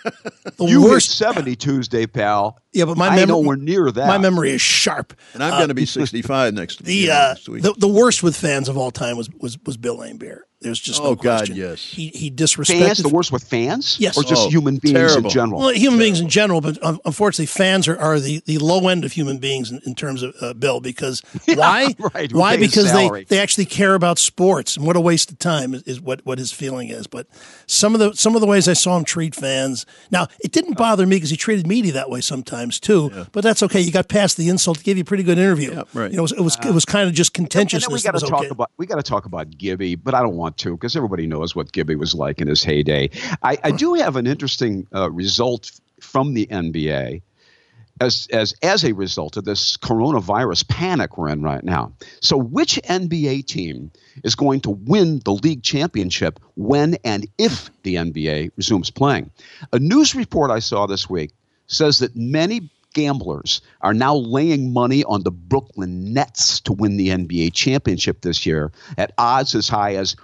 hit 70 Tuesday, pal. Yeah, but I ain't nowhere near that. My memory is sharp, and I'm going to be 65 next week. The worst with fans of all time was Bill Laimbeer. There's just no question. God, yes. He disrespected fans. The worst with fans, yes, or just human beings in general. Well, human beings in general, but unfortunately, fans are the low end of human beings in terms of Bill. Because why? Right. Why? Because they actually care about sports, and what a waste of time is what his feeling is. But some of the ways I saw him treat fans. Now, it didn't bother me because he treated media that way sometimes too. Yeah. But that's okay. You got past the insult. He gave you a pretty good interview. Yeah, right. You know, it was kind of just contentiousness. And then we got to talk about Gibby, but I don't want to because everybody knows what Gibby was like in his heyday. I do have an interesting result from the NBA as a result of this coronavirus panic we're in right now. So which NBA team is going to win the league championship when and if the NBA resumes playing? A news report I saw this week says that many gamblers are now laying money on the Brooklyn Nets to win the NBA championship this year at odds as high as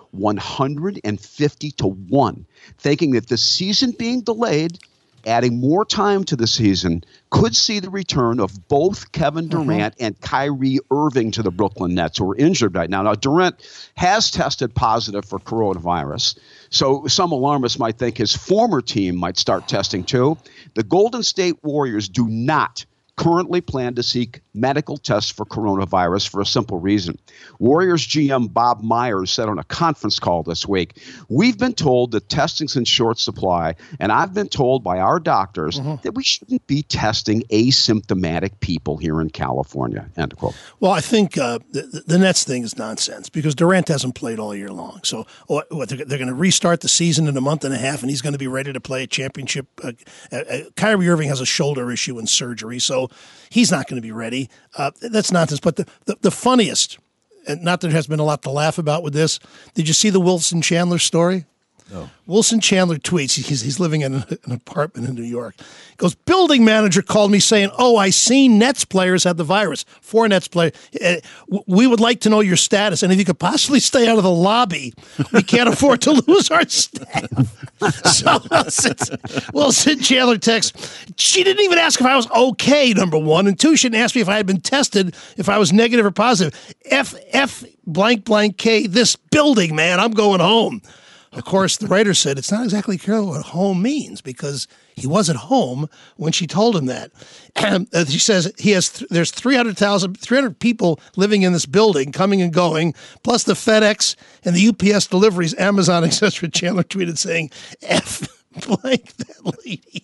150 to 1, thinking that the season being delayed, adding more time to the season, could see the return of both Kevin Durant and Kyrie Irving to the Brooklyn Nets, who are injured right now. Now, Durant has tested positive for coronavirus, so some alarmists might think his former team might start testing too. The Golden State Warriors do not currently plan to seek medical tests for coronavirus for a simple reason. Warriors GM Bob Myers said on a conference call this week, "We've been told that testing's in short supply, and I've been told by our doctors that we shouldn't be testing asymptomatic people here in California." End quote. Well, I think the Nets thing is nonsense because Durant hasn't played all year long. So they're going to restart the season in a month and a half, and he's going to be ready to play a championship. Kyrie Irving has a shoulder issue and surgery, so he's not going to be ready. That's nonsense. But the funniest, and not that there has been a lot to laugh about with this, did you see the Wilson Chandler story? No. Wilson Chandler tweets, he's living in an apartment in New York. He goes, "Building manager called me saying, 'Oh, I seen Nets players had the virus.' 4 Nets players. We would like to know your status. And if you could possibly stay out of the lobby, we can't afford to lose our staff." So Wilson Chandler texts, "She didn't even ask if I was okay, number 1. And 2, she didn't ask me if I had been tested, if I was negative or positive. F blank blank K, this building, man. I'm going home." Of course, the writer said it's not exactly clear what home means because he wasn't home when she told him that. She says there's 300 people living in this building, coming and going, plus the FedEx and the UPS deliveries. Amazon, etc. Chandler tweeted saying, "F blank that lady."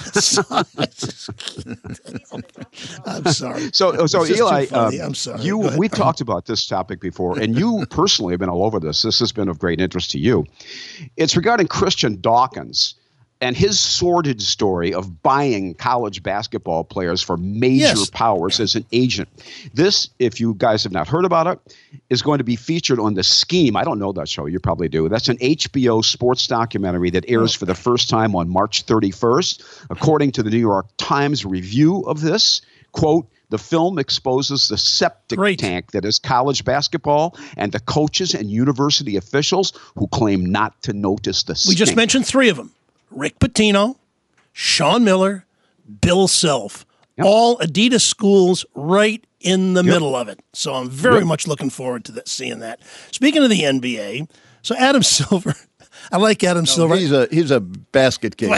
I'm sorry. So Eli, I'm sorry. We talked about this topic before, and you personally have been all over this. This has been of great interest to you. It's regarding Christian Dawkins and his sordid story of buying college basketball players for major powers as an agent. This, if you guys have not heard about it, is going to be featured on The Scheme. I don't know that show. You probably do. That's an HBO sports documentary that airs for the first time on March 31st. According to the New York Times review of this, quote, "The film exposes the septic tank that is college basketball and the coaches and university officials who claim not to notice the stink." We just mentioned three of them. Rick Pitino, Sean Miller, Bill Self, all Adidas schools right in the middle of it. So I'm very much looking forward to seeing that. Speaking of the NBA, so Adam Silver, I like Adam Silver. He's a basket case. Well,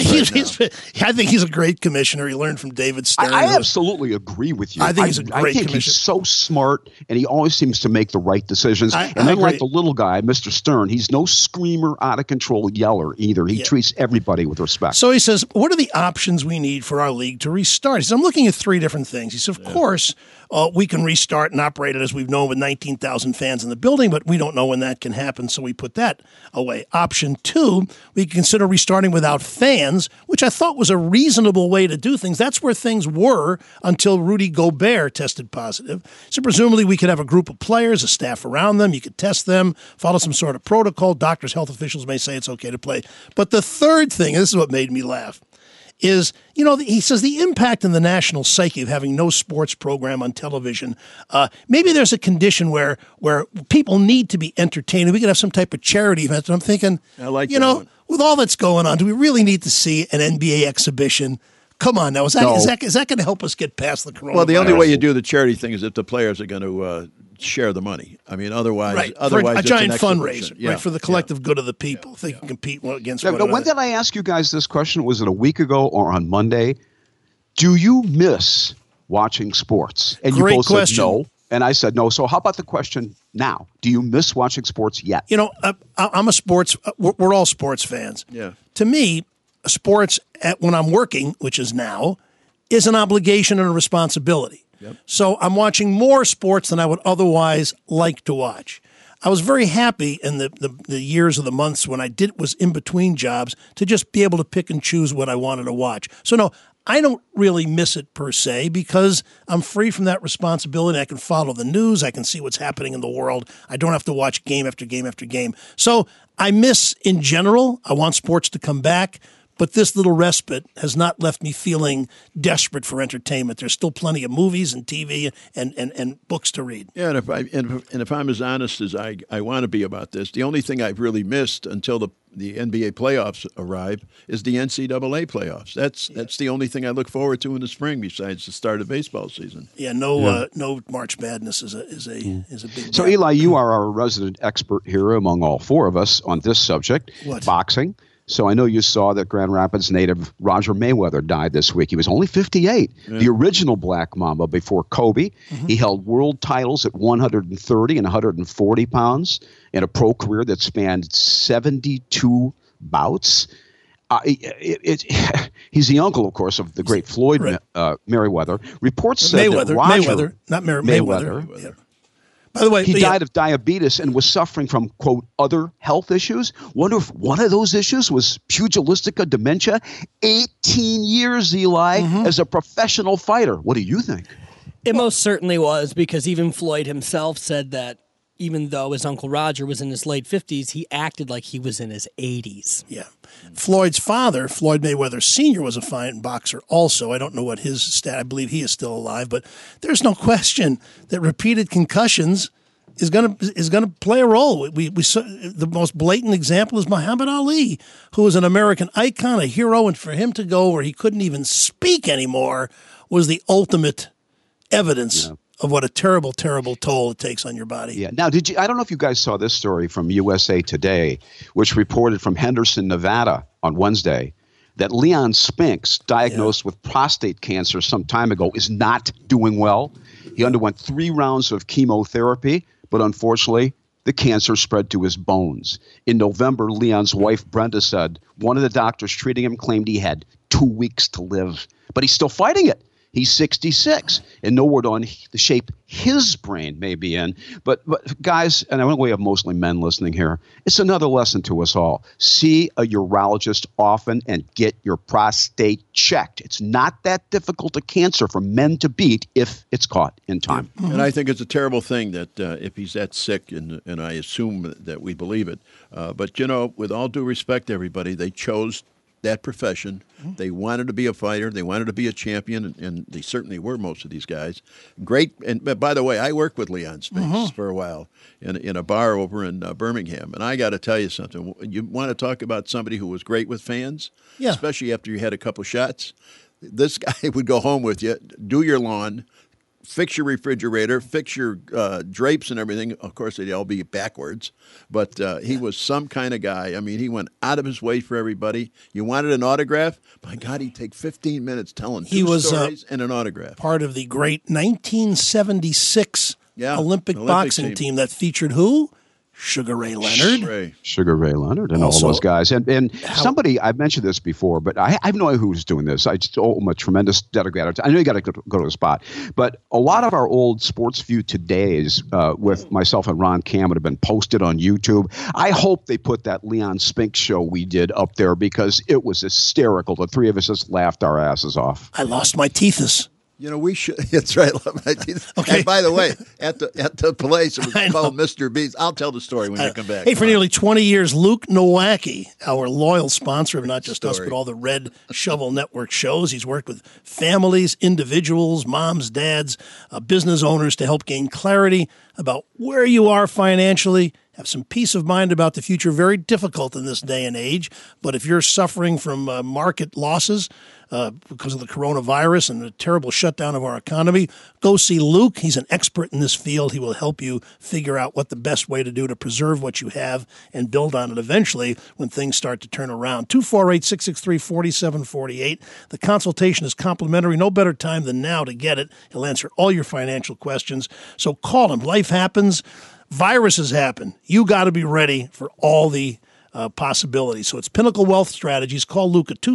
I think he's a great commissioner. He learned from David Stern. I absolutely agree with you. I think he's a great commissioner. He's so smart, and he always seems to make the right decisions. And unlike the little guy, Mr. Stern, he's no screamer, out-of-control yeller either. He treats everybody with respect. So he says, what are the options we need for our league to restart? He says, I'm looking at three different things. He says, of course, we can restart and operate it as we've known with 19,000 fans in the building, but we don't know when that can happen, so we put that away. Option two, we can consider restarting without fans, which I thought was a reasonable way to do things. That's where things were until Rudy Gobert tested positive. So presumably we could have a group of players, a staff around them. You could test them, follow some sort of protocol. Doctors, health officials may say it's okay to play. But the third thing, and this is what made me laugh, is, he says the impact in the national psyche of having no sports program on television. Maybe there's a condition where people need to be entertained. We could have some type of charity event. And I'm thinking, I like with all that's going on, do we really need to see an NBA exhibition? Come on now, is that going to help us get past the coronavirus? Well, the only way you do the charity thing is if the players are going to share the money. I mean, otherwise, for a giant it's fundraiser, right, for the collective good of the people. If they can compete against one another. When did I ask you guys this question? Was it a week ago or on Monday? Do you miss watching sports? And Great you both question. said no. And I said no. So how about the question now? Do you miss watching sports yet? I'm a sports. We're all sports fans. Yeah. To me, sports when I'm working, which is now, is an obligation and a responsibility. Yep. So I'm watching more sports than I would otherwise like to watch. I was very happy in the years or the months when I was in between jobs to just be able to pick and choose what I wanted to watch. So no, I don't really miss it per se because I'm free from that responsibility. I can follow the news. I can see what's happening in the world. I don't have to watch game after game after game. So I miss in general. I want sports to come back. But this little respite has not left me feeling desperate for entertainment. There's still plenty of movies and TV and books to read. Yeah, and if I'm as honest as I want to be about this, the only thing I've really missed until the NBA playoffs arrive is the NCAA playoffs. That's the only thing I look forward to in the spring besides the start of baseball season. Yeah, no March Madness is a big. So Eli, you are our resident expert here among all four of us on this subject, boxing. So I know you saw that Grand Rapids native Roger Mayweather died this week. He was only 58, the original Black Mamba before Kobe. Mm-hmm. He held world titles at 130 and 140 pounds in a pro career that spanned 72 bouts. He's the uncle, of course, of the great Floyd Mayweather. Reports said that Roger Mayweather. Yeah. By the way, he died of diabetes and was suffering from, quote, other health issues. Wonder if one of those issues was pugilistic dementia. 18 years, Eli, as a professional fighter. What do you think? It most certainly was, because even Floyd himself said that even though his Uncle Roger was in his late 50s, he acted like he was in his 80s. Yeah. Floyd's father, Floyd Mayweather Sr., was a fine boxer also. I don't know what his stat. I believe he is still alive, but there's no question that repeated concussions is going to play a role. We saw, the most blatant example is Muhammad Ali, who was an American icon, a hero, and for him to go where he couldn't even speak anymore was the ultimate evidence of what a terrible, terrible toll it takes on your body. Yeah. Now, I don't know if you guys saw this story from USA Today, which reported from Henderson, Nevada on Wednesday that Leon Spinks, diagnosed with prostate cancer some time ago, is not doing well. He underwent 3 rounds of chemotherapy, but unfortunately, the cancer spread to his bones. In November, Leon's wife, Brenda, said one of the doctors treating him claimed he had 2 weeks to live, but he's still fighting it. He's 66, and no word on the shape his brain may be in. But guys, and I know we have mostly men listening here, it's another lesson to us all. See a urologist often and get your prostate checked. It's not that difficult a cancer for men to beat if it's caught in time. Mm-hmm. And I think it's a terrible thing that if he's that sick, and I assume that we believe it. But, with all due respect, everybody, they chose that profession. They wanted to be a fighter. They wanted to be a champion, and they certainly were, most of these guys. Great. And by the way, I worked with Leon Spinks for a while in a bar over in Birmingham. And I got to tell you something. You want to talk about somebody who was great with fans, especially after you had a couple shots? This guy would go home with you, do your lawn, fix your refrigerator, fix your drapes and everything. Of course, they'd all be backwards, but he was some kind of guy. I mean, he went out of his way for everybody. You wanted an autograph? My God, he'd take 15 minutes telling two stories and an autograph. Part of the great 1976 Olympic boxing team that featured who? Sugar Ray Leonard. Sugar Ray Leonard and also, all those guys. And somebody, I've mentioned this before, but I have no idea who's doing this. I just owe him a tremendous debt of gratitude. I know you got to go to the spot. But a lot of our old Sports View Todays with myself and Ron Cammett have been posted on YouTube. I hope they put that Leon Spinks show we did up there because it was hysterical. The three of us just laughed our asses off. I lost my teethus. We should. That's right. Okay. And by the way, at the place, it was called Mr. B's. I'll tell the story when you come back. Hey, for nearly 20 years, Luke Nowacki, our loyal sponsor of not just us, but all the Red Shovel Network shows. He's worked with families, individuals, moms, dads, business owners to help gain clarity about where you are financially, have some peace of mind about the future. Very difficult in this day and age. But if you're suffering from market losses because of the coronavirus and the terrible shutdown of our economy, go see Luke. He's an expert in this field. He will help you figure out what the best way to do to preserve what you have and build on it eventually when things start to turn around. 248-663-4748. The consultation is complimentary. No better time than now to get it. He'll answer all your financial questions. So call him. Life happens. Viruses happen. You got to be ready for all the possibilities. So it's Pinnacle Wealth Strategies. Call Luke at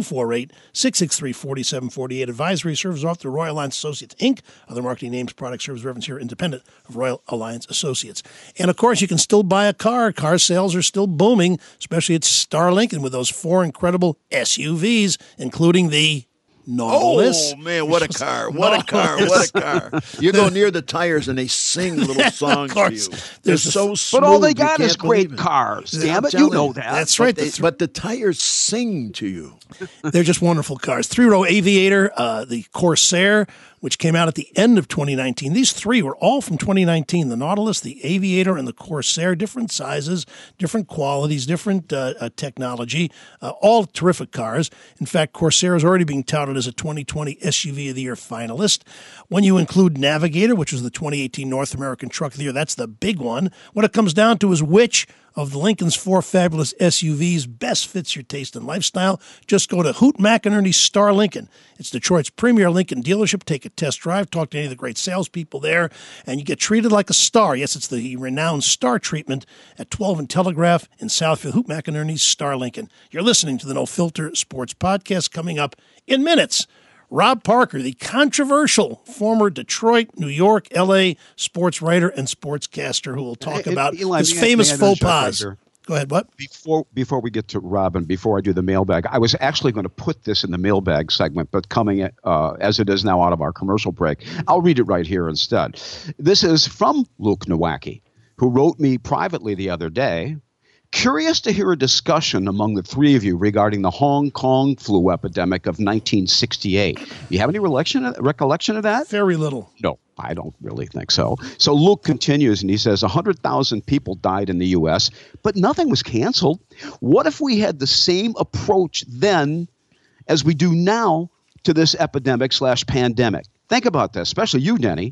248-663-4748. Advisory services offered through Royal Alliance Associates, Inc. Other marketing names, products, service reference here, independent of Royal Alliance Associates. And, of course, you can still buy a car. Car sales are still booming, especially at Star Lincoln with those 4 incredible SUVs, including the Nautilus. Oh, man, what a car. What a car. What a car. You go near the tires and they sing little songs to you. They're so smooth. But all they got is great cars. Damn it, you know that. That's right. But the tires sing to you. They're just wonderful cars. 3-row Aviator, the Corsair, which came out at the end of 2019. These 3 were all from 2019. The Nautilus, the Aviator, and the Corsair, different sizes, different qualities, different technology, all terrific cars. In fact, Corsair is already being touted as a 2020 SUV of the Year finalist. When you include Navigator, which was the 2018 North American Truck of the Year, that's the big one. What it comes down to is which of the Lincoln's 4 fabulous SUVs best fits your taste and lifestyle. Just go to Hoot McInerney's Star Lincoln. It's Detroit's premier Lincoln dealership. Take a test drive, talk to any of the great salespeople there, and you get treated like a star. Yes, it's the renowned Star treatment at 12 and Telegraph in Southfield. Hoot McInerney's Star Lincoln. You're listening to the No Filter Sports Podcast. Coming up in minutes, Rob Parker, the controversial former Detroit, New York, L.A. sports writer and sportscaster who will talk about his famous faux pas. Go ahead, what? Before we get to Rob and before I do the mailbag, I was actually going to put this in the mailbag segment, but coming as it is now out of our commercial break, I'll read it right here instead. This is from Luke Nowacki, who wrote me privately the other day. Curious to hear a discussion among the 3 of you regarding the Hong Kong flu epidemic of 1968. You have any recollection of that? Very little. No, I don't really think so. So Luke continues, and he says 100,000 people died in the U.S., but nothing was canceled. What if we had the same approach then as we do now to this epidemic/pandemic? Think about this, especially you, Denny.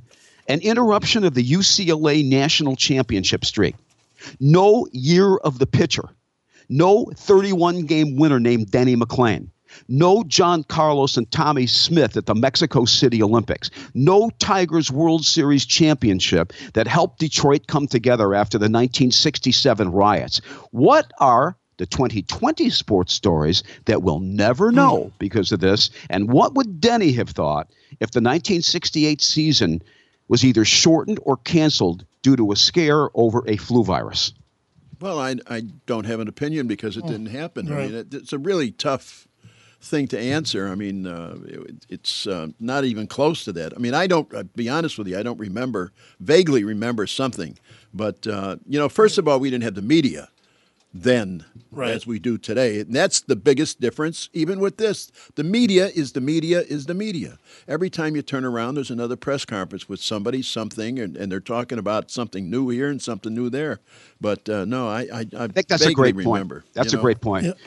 an interruption of the UCLA national championship streak, no year of the pitcher, no 31-game winner named Denny McLain, no John Carlos and Tommy Smith at the Mexico City Olympics, no Tigers World Series championship that helped Detroit come together after the 1967 riots. What are the 2020 sports stories that we'll never know because of this? And what would Denny have thought if the 1968 season was either shortened or canceled due to a scare over a flu virus? Well, I don't have an opinion because it didn't happen. Right. I mean, it's a really tough thing to answer. I mean, it's not even close to that. I mean, I'll be honest with you, I don't vaguely remember something. But, first of all, we didn't have the media then as we do today. And that's the biggest difference, even with this. The media is the media is the media. Every time you turn around, there's another press conference with somebody, something, and they're talking about something new here and something new there. But, no, I think that's a great remember. point. That's a great point. Yeah.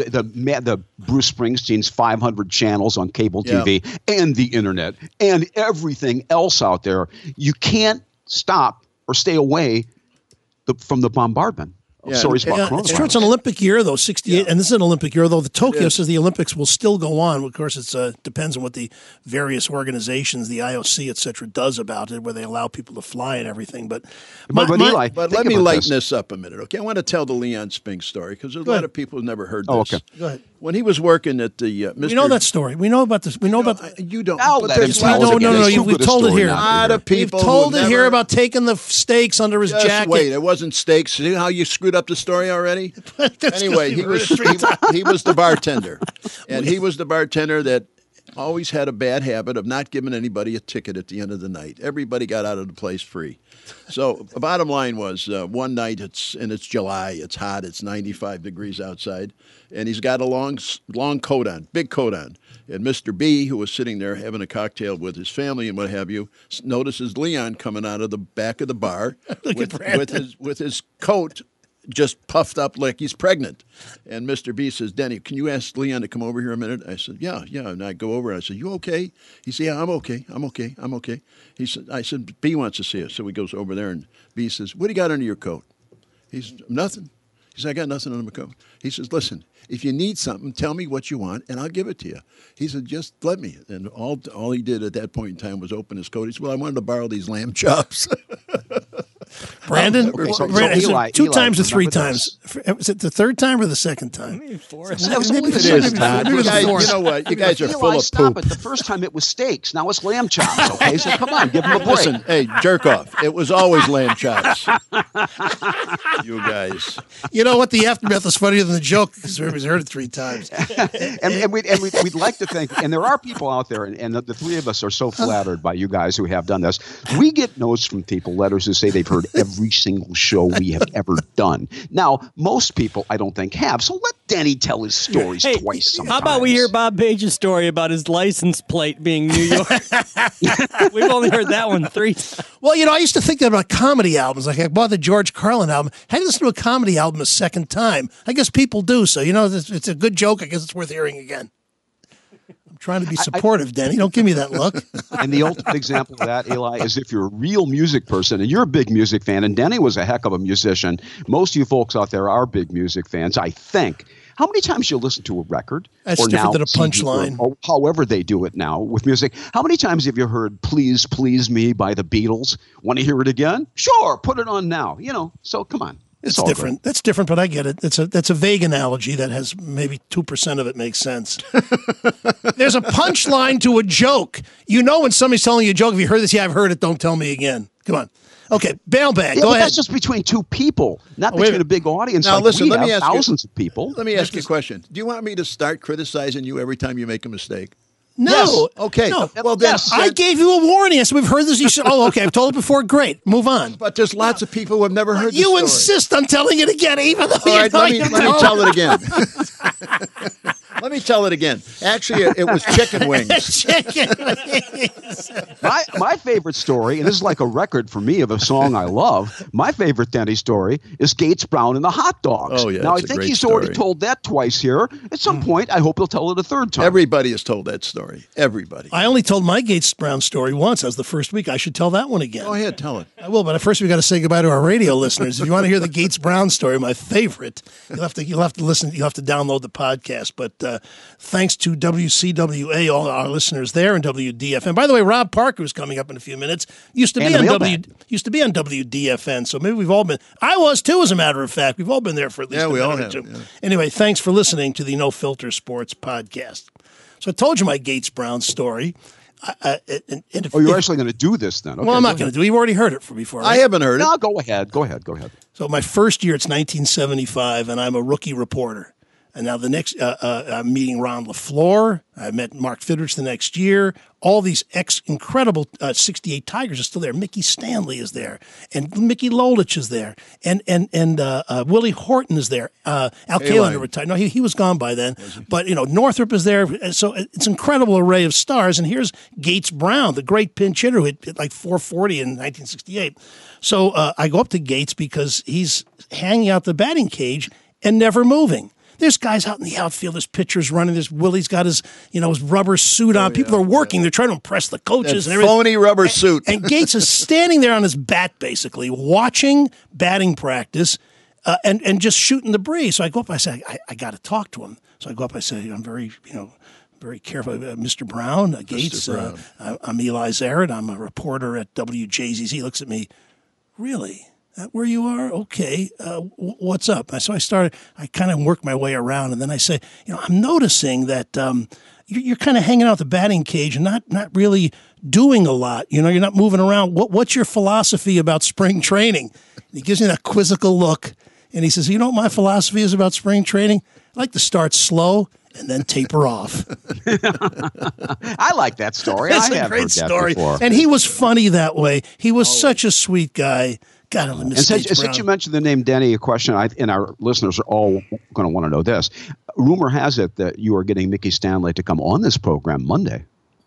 The Bruce Springsteen's 500 channels on cable TV and the internet and everything else out there, you can't stop or stay away from the bombardment. Stories about coronavirus. It's true. It's an Olympic year, though, 68, and this is an Olympic year, though. The Tokyo says the Olympics will still go on. Of course, it depends on what the various organizations, the IOC, et cetera, does about it, where they allow people to fly and everything. But let me lighten this up a minute, okay? I want to tell the Leon Spink story because there's a lot of people who've never heard this. Okay. Go ahead. When he was working at the Mr. We know that story. We know about this. We know about you don't. No, we've told it here. A lot of people. We've told it here about taking the steaks under his jacket. Wait, it wasn't steaks. See how you screwed up the story already? Anyway, he was the bartender, and he was the bartender that always had a bad habit of not giving anybody a ticket at the end of the night. Everybody got out of the place free. So the bottom line was one night it's July, it's hot, it's 95 degrees outside, and he's got a long coat on, big coat on. And Mr. B, who was sitting there having a cocktail with his family and what have you, notices Leon coming out of the back of the bar with his coat just puffed up like he's pregnant. And Mr. B says, Denny, can you ask Leon to come over here a minute? I said, yeah. And I go over and I said, you okay? He said, yeah, I'm okay. I said, B wants to see us. So he goes over there and B says, what do you got under your coat? He says, nothing. He said, I got nothing under my coat. He says, listen, if you need something, tell me what you want and I'll give it to you. He said, just let me. And all he did at that point in time was open his coat. He said, well, I wanted to borrow these lamb chops. Brandon, Eli, two times or three times? Was it the third time or the second time? It is, Todd. You know what? You guys are full of stop poop. it. The first time it was steaks. Now it's lamb chops. Okay, so come on, give them a break. Listen, hey, jerk off. It was always lamb chops. You guys. You know what? The aftermath is funnier than the joke because everybody's heard it three times. and we'd like to think, and there are people out there, and the three of us are so flattered by you guys who have done this. We get notes from people, letters who say they've heard every single show we have ever done. Now, most people, I don't think, have. So let Denny tell his stories twice sometimes. How about we hear Bob Page's story about his license plate being New York? We've only heard that one 3 times. Well, I used to think that about comedy albums. Like I bought the George Carlin album. How do you listen to a comedy album a second time? I guess people do. So, it's a good joke. I guess it's worth hearing again. I'm trying to be supportive, Denny. Don't give me that look. And the ultimate example of that, Eli, is if you're a real music person and you're a big music fan, and Denny was a heck of a musician. Most of you folks out there are big music fans, I think. How many times you listen to a record? That's or different now than a punchline. Or however they do it now with music. How many times have you heard Please Please Me by the Beatles? Want to hear it again? Sure, put it on now. So come on. It's different. That's different, but I get it. That's a vague analogy that has maybe 2% of it makes sense. There's a punchline to a joke. When somebody's telling you a joke, if you heard this, yeah, I've heard it, don't tell me again. Come on. Okay, bail bag. Go ahead. That's just between two people, not between a big audience. Now, listen, let me ask thousands of people. Let me ask you a question. Do you want me to start criticizing you every time you make a mistake? No. Yes. Okay. No. Well, then, I gave you a warning. I said, we've heard this. You said, okay, I've told it before. Great. Move on. But there's lots of people who have never heard this You story. insist on telling it again, even though All right, let me tell it again. Let me tell it again. Actually, it was chicken wings. Chicken wings. My favorite story, and this is like a record for me of a song I love. My favorite Denny story is Gates Brown and the hot dogs. Oh yeah. Now I think he's already told that twice here. At some point, I hope he'll tell it a third time. Everybody has told that story. Everybody. I only told my Gates Brown story once. That was the first week. I should tell that one again. Go ahead, tell it. I will, but first we got to say goodbye to our radio listeners. If you want to hear the Gates Brown story, my favorite, you'll have to listen. You'll have to download the podcast. But thanks to WCWA, all our listeners there, and WDFN. By the way, Rob Parker, who's coming up in a few minutes, used to be on WDFN. So maybe we've all been. I was too, as a matter of fact. We've all been there for at least a minute or two. Yeah. Anyway, thanks for listening to the No Filter Sports podcast. So I told you my Gates Brown story. You're actually going to do this then? Okay, well, I'm not going to do it. You've already heard it from before. Right? I haven't heard it. No, go ahead. So my first year, it's 1975, and I'm a rookie reporter. And now the next, I'm meeting Ron LaFleur. I met Mark Fidrich the next year. All these incredible 68 Tigers are still there. Mickey Stanley is there, and Mickey Lolich is there, and Willie Horton is there. Al Kaline retired. No, he was gone by then. But Northrop is there. So it's an incredible array of stars. And here's Gates Brown, the great pinch hitter who hit like 440 in 1968. So I go up to Gates because he's hanging out the batting cage and never moving. There's guys out in the outfield. There's pitchers running. There's Willie's got his, his rubber suit on. People are working. They're trying to impress the coaches and everything. Phony rubber suit. And Gates is standing there on his bat, basically watching batting practice, and just shooting the breeze. So I go up. I say, I got to talk to him. So I go up. I say, I'm very, very careful. Mr. Brown, Gates. Brown. I'm Eli Zaret. I'm a reporter at WJZZ. He looks at me. Really? Where you are? Okay. What's up? So I kind of work my way around, and then I say, I'm noticing that you're kind of hanging out the batting cage and not really doing a lot. You're not moving around. What's your philosophy about spring training? And he gives me that quizzical look, and he says, what my philosophy is about spring training? I like to start slow and then taper off. I like that story. That's a great story. And he was funny that way. He was such a sweet guy. And since you mentioned the name Denny, a question, and our listeners are all going to want to know this. Rumor has it that you are getting Mickey Stanley to come on this program Monday.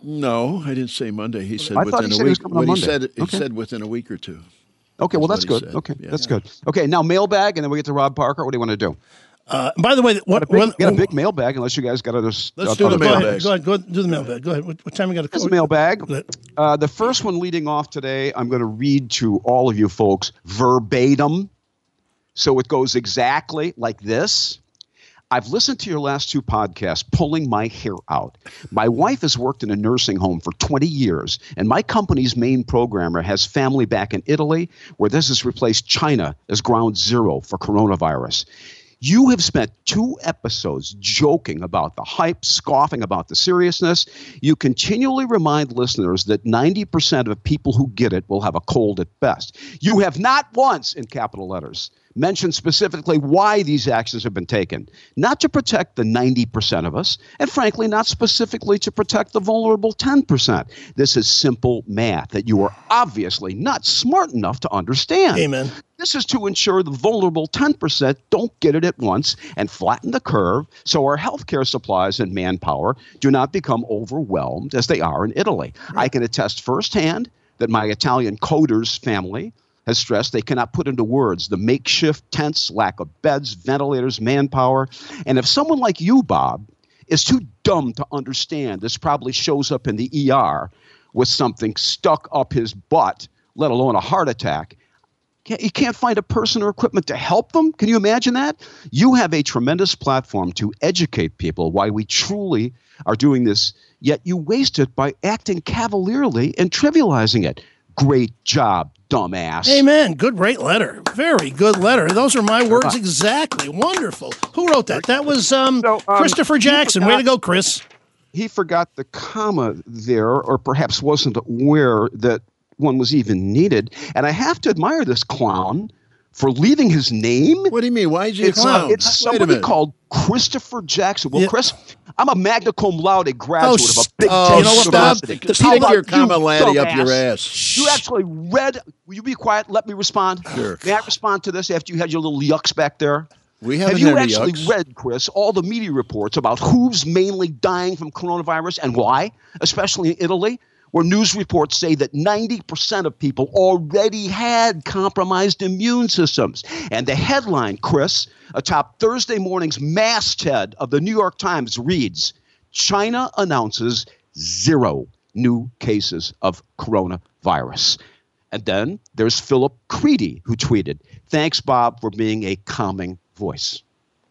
No, I didn't say Monday. He said within a week. He said within a week or two. Okay, well, that's good. Okay, that's good. Okay, now mailbag, and then we get to Rob Parker. What do you want to do? By the way, got a big mailbag, unless you guys got to let's do the mailbag. Go ahead, do the mailbag. Go ahead. What time we got to go? It's a mailbag. The first one leading off today, I'm going to read to all of you folks verbatim. So it goes exactly like this. I've listened to your last two podcasts, pulling my hair out. My wife has worked in a nursing home for 20 years, and my company's main programmer has family back in Italy, where this has replaced China as ground zero for coronavirus. You have spent 2 episodes joking about the hype, scoffing about the seriousness. You continually remind listeners that 90% of people who get it will have a cold at best. You have not once, in capital letters, mentioned specifically why these actions have been taken. Not to protect the 90% of us, and frankly, not specifically to protect the vulnerable 10%. This is simple math that you are obviously not smart enough to understand. Amen. This is to ensure the vulnerable 10% don't get it at once and flatten the curve so our healthcare supplies and manpower do not become overwhelmed as they are in Italy. Right. I can attest firsthand that my Italian coders family has stressed they cannot put into words the makeshift tents, lack of beds, ventilators, manpower. And if someone like you, Bob, is too dumb to understand this probably shows up in the ER with something stuck up his butt, let alone a heart attack, you can't find a person or equipment to help them? Can you imagine that? You have a tremendous platform to educate people why we truly are doing this, yet you waste it by acting cavalierly and trivializing it. Great job, dumbass. Amen. Good, great letter. Very good letter. Those are my words exactly. Wonderful. Who wrote that? That was Christopher Jackson. Way to go, Chris. He forgot the comma there, or perhaps wasn't aware that one was even needed. And I have to admire this clown for leaving his name. What do you mean? Why is he a clown? It's somebody called Christopher Jackson. Well, Chris, I'm a magna cum laude graduate of a big university. Stick your comma laddie up your ass. You actually read. Will you be quiet? Let me respond. Sure. May I respond to this after you had your little yucks back there? Have you actually read, Chris, all the media reports about who's mainly dying from coronavirus and why, especially in Italy, where news reports say that 90% of people already had compromised immune systems? And the headline, Chris, atop Thursday morning's masthead of the New York Times reads, China announces 0 new cases of coronavirus. And then there's Philip Creedy, who tweeted, thanks, Bob, for being a calming voice.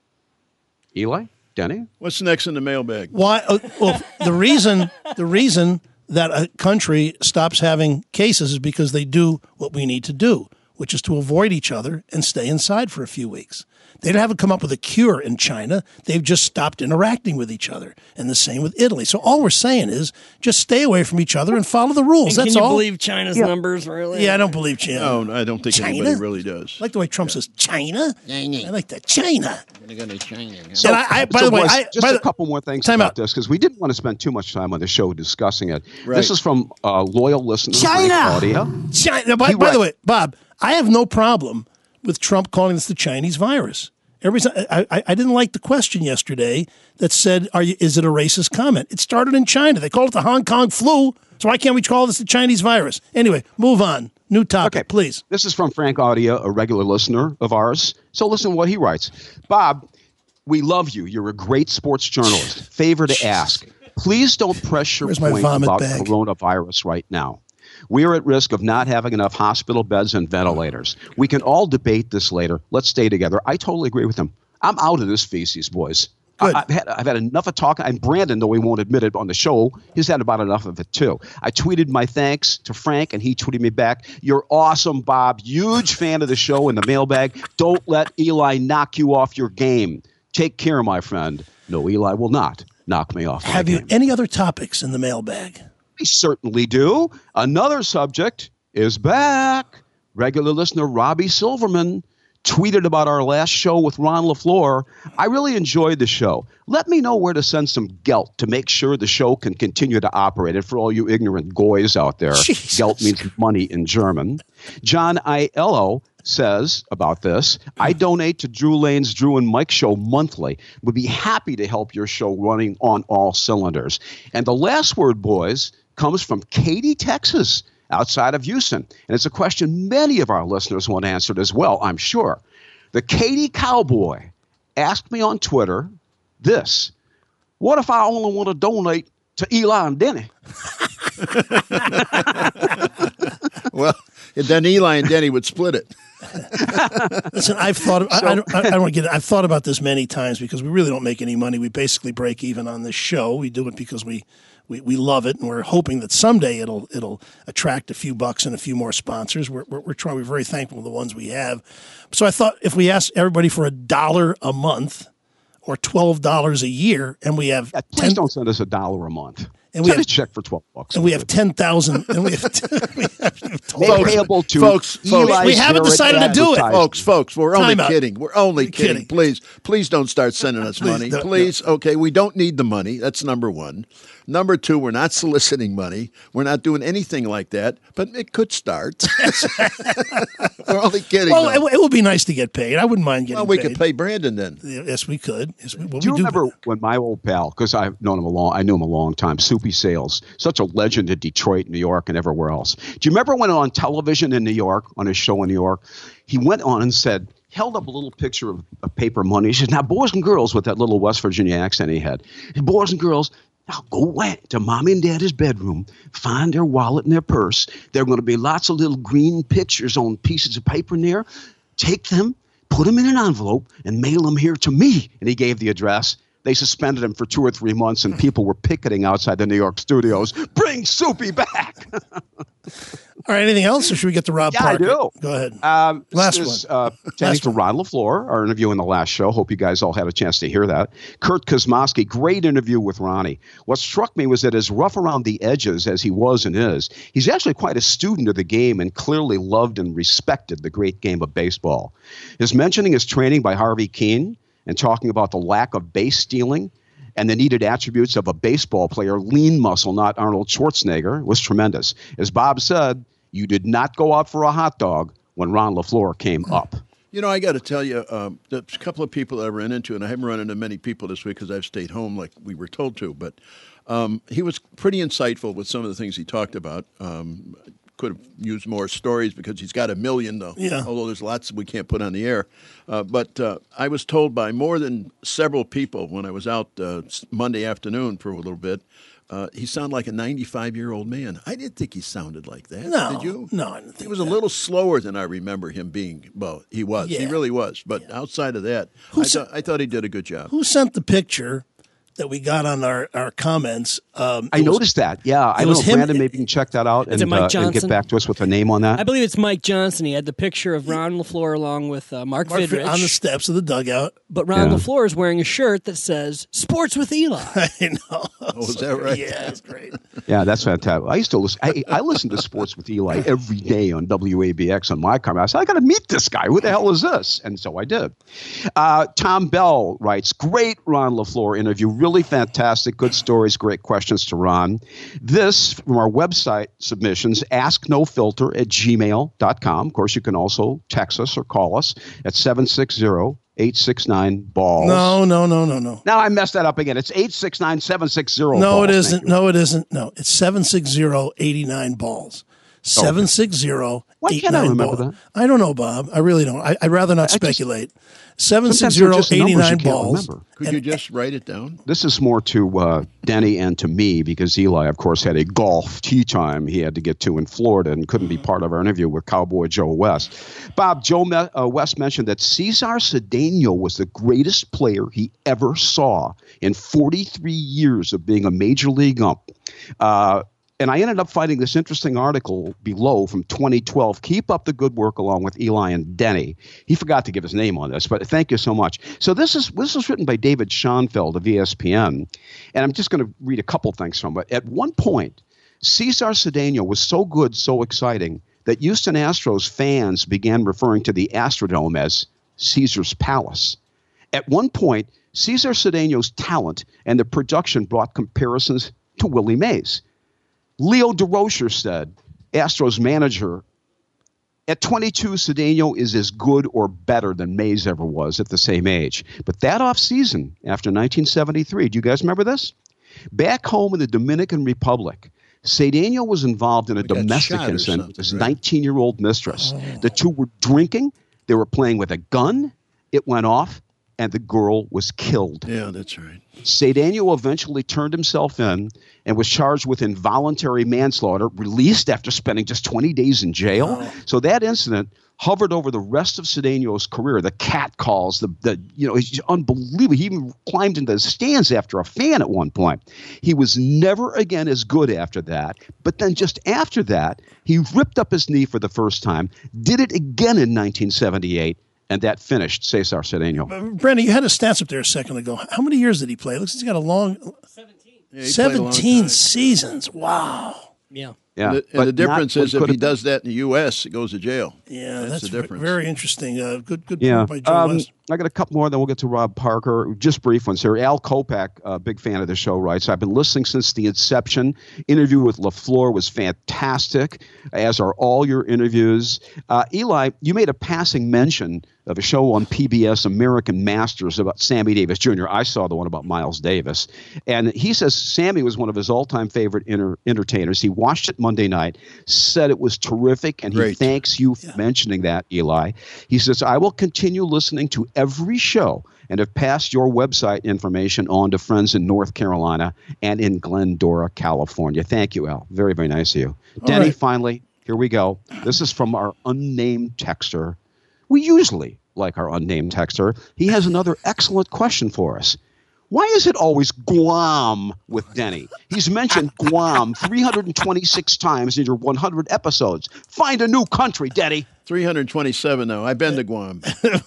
Eli? Denny? What's next in the mailbag? Why? Well, the reason that a country stops having cases is because they do what we need to do, which is to avoid each other and stay inside for a few weeks. They haven't come up with a cure in China. They've just stopped interacting with each other. And the same with Italy. So all we're saying is just stay away from each other and follow the rules. That's all. Can you believe China's numbers, really? Yeah, I don't believe China. No, I don't think anybody really does. I like the way Trump says China. I like that. China. By the way, just a couple more things about this, because we didn't want to spend too much time on the show discussing it. Right. This is from loyal listener China. Audio. China. By the way, Bob, I have no problem with Trump calling this the Chinese virus. I didn't like the question yesterday that said, is it a racist comment? It started in China. They called it the Hong Kong flu, so why can't we call this the Chinese virus? Anyway, move on. New topic, please. This is from Frank Audia, a regular listener of ours. So listen to what he writes. Bob, we love you. You're a great sports journalist. Favor to ask. Please don't press your point about coronavirus right now. We are at risk of not having enough hospital beds and ventilators. We can all debate this later. Let's stay together. I totally agree with him. I'm out of this feces, boys. I've had enough of talking. And Brandon, though he won't admit it on the show, he's had about enough of it, too. I tweeted my thanks to Frank, and he tweeted me back. You're awesome, Bob. Huge fan of the show in the mailbag. Don't let Eli knock you off your game. Take care, my friend. No, Eli will not knock me off my game. Have you any other topics in the mailbag? We certainly do. Another subject is back. Regular listener Robbie Silverman tweeted about our last show with Ron LaFleur. I really enjoyed the show. Let me know where to send some gelt to make sure the show can continue to operate. And for all you ignorant goys out there, gelt means money in German. John Aiello says about this, I donate to Drew Lane's Drew and Mike show monthly. Would be happy to help your show running on all cylinders. And the last word, boys, comes from Katy, Texas, outside of Houston. And it's a question many of our listeners want answered as well, I'm sure. The Katy Cowboy asked me on Twitter this: what if I only want to donate to Eli and Denny? Well, then Eli and Denny would split it. Listen, I've thought. I don't want to get it. I've thought about this many times because we really don't make any money. We basically break even on this show. We do it because we love it, and we're hoping that someday it'll attract a few bucks and a few more sponsors. We're trying. We're very thankful for the ones we have. So I thought if we asked everybody for $1 a month or $12 a year, and we have please don't send us $1 a month. And we have a check for $12. And we have 10,000. And we have payable to folks. We haven't decided to do it, folks. We're only kidding. We're only kidding. Please don't start sending us money. Please. Okay, we don't need the money. That's number one. Number two, we're not soliciting money. We're not doing anything like that, but it could start. We're only kidding. Well, it would be nice to get paid. I wouldn't mind getting paid. Well, we could pay Brandon then. Yes, we could. Do you remember when my old pal, because I've known him I knew him a long time, Soupy Sales, such a legend in Detroit, New York, and everywhere else. Do you remember when on television in New York, on his show in New York, he went on and held up a little picture of paper money. He said, now, boys and girls, with that little West Virginia accent he had, boys and girls, now go to mommy and daddy's bedroom, find their wallet and their purse. There are going to be lots of little green pictures on pieces of paper in there. Take them, put them in an envelope, and mail them here to me. And he gave the address. They suspended him for 2 or 3 months, and people were picketing outside the New York studios. Bring Soupy back. All right, anything else, or should we get to Rob Parker? I do. Go ahead. Last one. Thanks to Ron LaFleur, our interview in the last show. Hope you guys all had a chance to hear that. Kurt Kosmosky, great interview with Ronnie. What struck me was that as rough around the edges as he was and is, he's actually quite a student of the game and clearly loved and respected the great game of baseball. His mentioning his training by Harvey Keene and talking about the lack of base stealing and the needed attributes of a baseball player, lean muscle, not Arnold Schwarzenegger, was tremendous. As Bob said, you did not go out for a hot dog when Ron LaFleur came up. You know, I got to tell you, there's a couple of people that I ran into, and I haven't run into many people this week because I've stayed home like we were told to, but he was pretty insightful with some of the things he talked about. Could have used more stories because he's got a million, though. Yeah. Although there's lots we can't put on the air. But I was told by more than several people when I was out Monday afternoon for a little bit, he sounded like a 95-year-old man. I didn't think he sounded like that. No, Did you? no, I didn't think he was a little slower than I remember him being. Well, he was. Yeah. He really was. But outside of that, I thought he did a good job. Who sent the picture that we got on our comments? I noticed that. Yeah, I don't know. Brandon, maybe you can check that out and get back to us with a name on that. I believe it's Mike Johnson. He had the picture of Ron LaFleur along with Mark Vidrich on the steps of the dugout. But Ron LaFleur is wearing a shirt that says "Sports with Eli." I know. Oh, is that right? Yeah, that's great. Yeah, that's fantastic. I used to listen. I listen to Sports with Eli every day on WABX on my car. I said, I got to meet this guy. Who the hell is this? And so I did. Tom Bell writes, great Ron LaFleur interview. Really fantastic. Good stories. Great questions to Ron. This from our website submissions, asknofilter@gmail.com. Of course, you can also text us or call us at 760-869-BALLS. No. Now I messed that up again. It's 869-760-BALLS. No, it isn't. No, it isn't. No, it's 760-89-BALLS. 760-89-BALLS. Why can't I remember that? I don't know, Bob. I really don't. I'd rather not speculate. 760-89-BALLS. Could you just write it down? This is more to Denny and to me because Eli, of course, had a golf tee time he had to get to in Florida and couldn't be part of our interview with Cowboy Joe West. Bob, Joe West mentioned that Cesar Cedeno was the greatest player he ever saw in 43 years of being a major league ump. And I ended up finding this interesting article below from 2012. Keep up the good work along with Eli and Denny. He forgot to give his name on this, but thank you so much. So this was written by David Schoenfeld of ESPN, and I'm just going to read a couple things from it. At one point, Cesar Cedeno was so good, so exciting, that Houston Astros fans began referring to the Astrodome as Caesar's Palace. At one point, Cesar Cedeno's talent and the production brought comparisons to Willie Mays. Leo DeRocher said, Astros manager, at 22, Cedeno is as good or better than Mays ever was at the same age. But that offseason, after 1973, do you guys remember this? Back home in the Dominican Republic, Cedeno was involved in a domestic incident with his 19-year-old mistress. Oh. The two were drinking. They were playing with a gun. It went off, and the girl was killed. Yeah, that's right. Cedeno eventually turned himself in and was charged with involuntary manslaughter, released after spending just 20 days in jail. Oh. So that incident hovered over the rest of Cedeno's career. The cat calls, it's unbelievable. He even climbed into the stands after a fan at one point. He was never again as good after that. But then just after that, he ripped up his knee for the first time, did it again in 1978. And that finished Cesar Cedeno. Brandon, you had his stats up there a second ago. How many years did he play? It looks like he's got a long 17. Yeah, 17 seasons. Wow. Yeah. Yeah, and the difference is if he does that in the U.S., he goes to jail. Yeah, that's the difference. Very interesting. Good yeah. point by Joe West. I got a couple more, then we'll get to Rob Parker. Just brief ones here. Al Kopak, a big fan of the show, writes, I've been listening since the inception. Interview with LaFleur was fantastic, as are all your interviews. Eli, you made a passing mention of a show on PBS, American Masters, about Sammy Davis Jr. I saw the one about Miles Davis. And he says Sammy was one of his all-time favorite entertainers. He watched it Monday night, said it was terrific, and he thanks you for mentioning that, Eli. He says, I will continue listening to every show and have passed your website information on to friends in North Carolina and in Glendora, California. Thank you, Al. Very, very nice of you. Denny, finally, here we go. This is from our unnamed texter. We usually like our unnamed texter. He has another excellent question for us. Why is it always Guam with Denny? He's mentioned Guam 326 times in your 100 episodes. Find a new country, Denny. 327 now. I've been to Guam.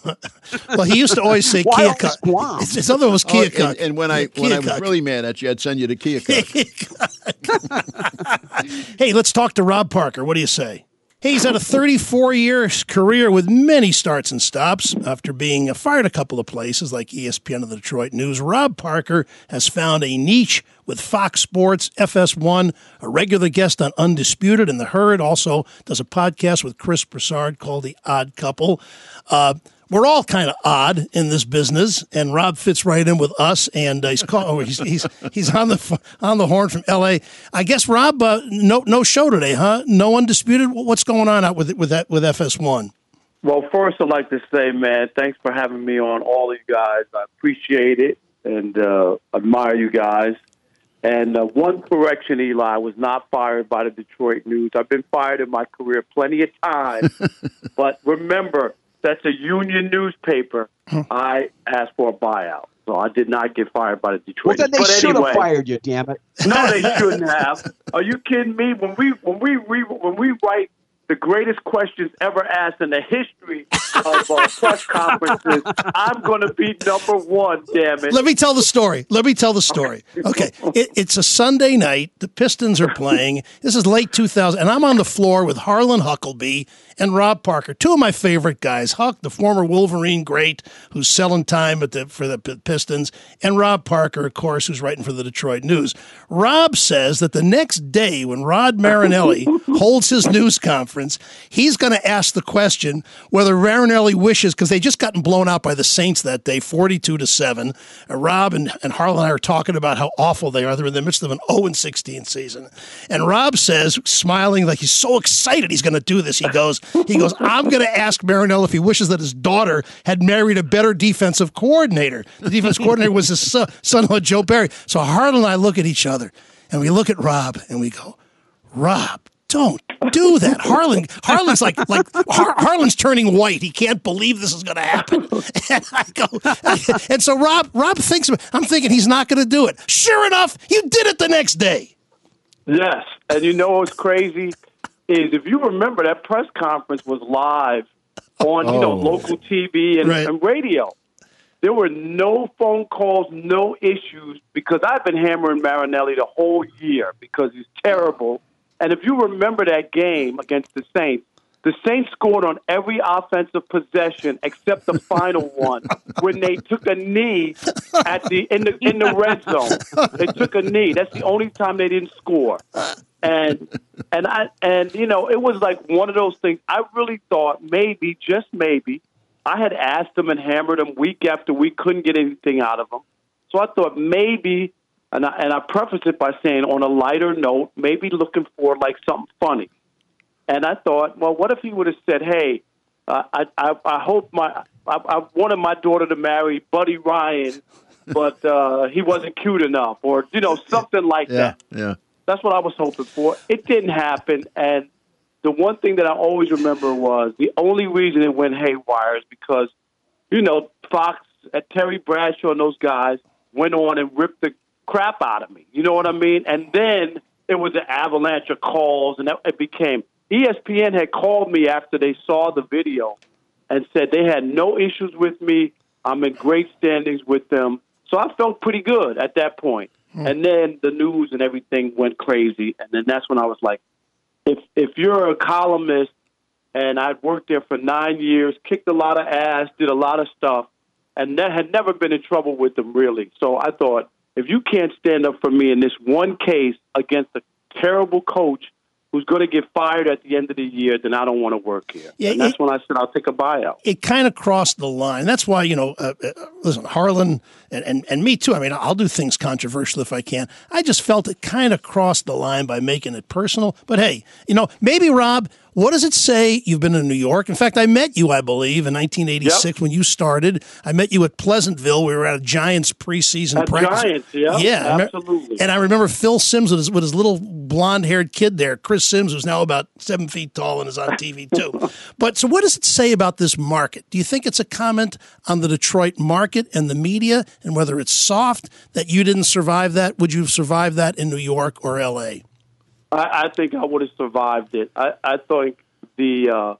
Well, he used to always say Keokuk. Guam? His other one was Keokuk. And when I was really mad at you, I'd send you to Keokuk. Hey, let's talk to Rob Parker. What do you say? He's had a 34-year career with many starts and stops. After being fired a couple of places like ESPN and the Detroit News, Rob Parker has found a niche with Fox Sports, FS1, a regular guest on Undisputed and The Herd. Also does a podcast with Chris Broussard called The Odd Couple. We're all kind of odd in this business, and Rob fits right in with us. And he's on the horn from L.A. I guess Rob, no show today, huh? No Undisputed. What's going on out with FS1? Well, first I'd like to say, man, thanks for having me on. All of you guys, I appreciate it and admire you guys. And one correction, Eli, I was not fired by the Detroit News. I've been fired in my career plenty of times, but remember, that's a union newspaper. I asked for a buyout, so I did not get fired by the Detroit. Well, then they should have fired you. Damn it! No, they shouldn't have. Are you kidding me? When we write the greatest questions ever asked in the history of press conferences, I'm going to be number one. Damn it! Let me tell the story. Okay, it's a Sunday night. The Pistons are playing. This is late 2000, and I'm on the floor with Harlan Huckleby and Rob Parker, two of my favorite guys. Huck, the former Wolverine great, who's selling time for the Pistons, and Rob Parker, of course, who's writing for the Detroit News. Rob says that the next day when Rod Marinelli holds his news conference, he's going to ask the question whether Marinelli wishes, because they just gotten blown out by the Saints that day, 42-7. Rob and Harlan and I are talking about how awful they are. They're in the midst of an 0-16 season. And Rob says, smiling like he's so excited he's going to do this, he goes, I'm going to ask Marinelli if he wishes that his daughter had married a better defensive coordinator. The defensive coordinator was his son-in-law, Joe Barry. So Harlan and I look at each other, and we look at Rob, and we go, Rob, don't do that. Harlan's like Harlan's turning white. He can't believe this is going to happen. And I go, and so Rob thinks, I'm thinking he's not going to do it. Sure enough, you did it the next day. Yes, and you know what's crazy is if you remember that press conference was live on local TV and radio. There were no phone calls, no issues, because I've been hammering Marinelli the whole year because he's terrible. And if you remember that game against the Saints scored on every offensive possession except the final one when they took a knee in the red zone. They took a knee. That's the only time they didn't score. And it was like one of those things. I really thought maybe, just maybe, I had asked them and hammered them week after week, couldn't get anything out of them. So I thought maybe, and I prefaced it by saying on a lighter note, maybe looking for like something funny. And I thought, well, what if he would have said, hey, I wanted my daughter to marry Buddy Ryan, but he wasn't cute enough, or something like that. Yeah. That's what I was hoping for. It didn't happen, and the one thing that I always remember was the only reason it went haywire is because, Fox, Terry Bradshaw and those guys went on and ripped the crap out of me. You know what I mean? And then it was an avalanche of calls, and it became ESPN had called me after they saw the video and said they had no issues with me. I'm in great standings with them. So I felt pretty good at that point. And then the news and everything went crazy. And then that's when I was like, if you're a columnist, and I'd worked there for 9 years, kicked a lot of ass, did a lot of stuff, and that had never been in trouble with them, really. So I thought, if you can't stand up for me in this one case against a terrible coach who's going to get fired at the end of the year, then I don't want to work here. Yeah, and that's when I said I'll take a buyout. It kind of crossed the line. That's why, listen, Harlan and me too. I mean, I'll do things controversial if I can. I just felt it kind of crossed the line by making it personal. But hey, maybe, Rob, what does it say? You've been in New York. In fact, I met you, I believe, in 1986 when you started. I met you at Pleasantville. We were at a Giants preseason practice. Giants, yeah, absolutely. And I remember Phil Simms with his little blonde-haired kid there, Chris Simms, who's now about 7 feet tall and is on TV too. But so what does it say about this market? Do you think it's a comment on the Detroit market and the media and whether it's soft that you didn't survive that? Would you have survived that in New York or L.A.? I think I would have survived it. I think the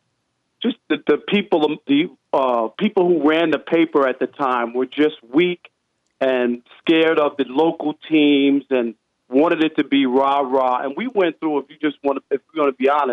people who ran the paper at the time were just weak and scared of the local teams and wanted it to be rah-rah. And we went through, if we're going to be honest,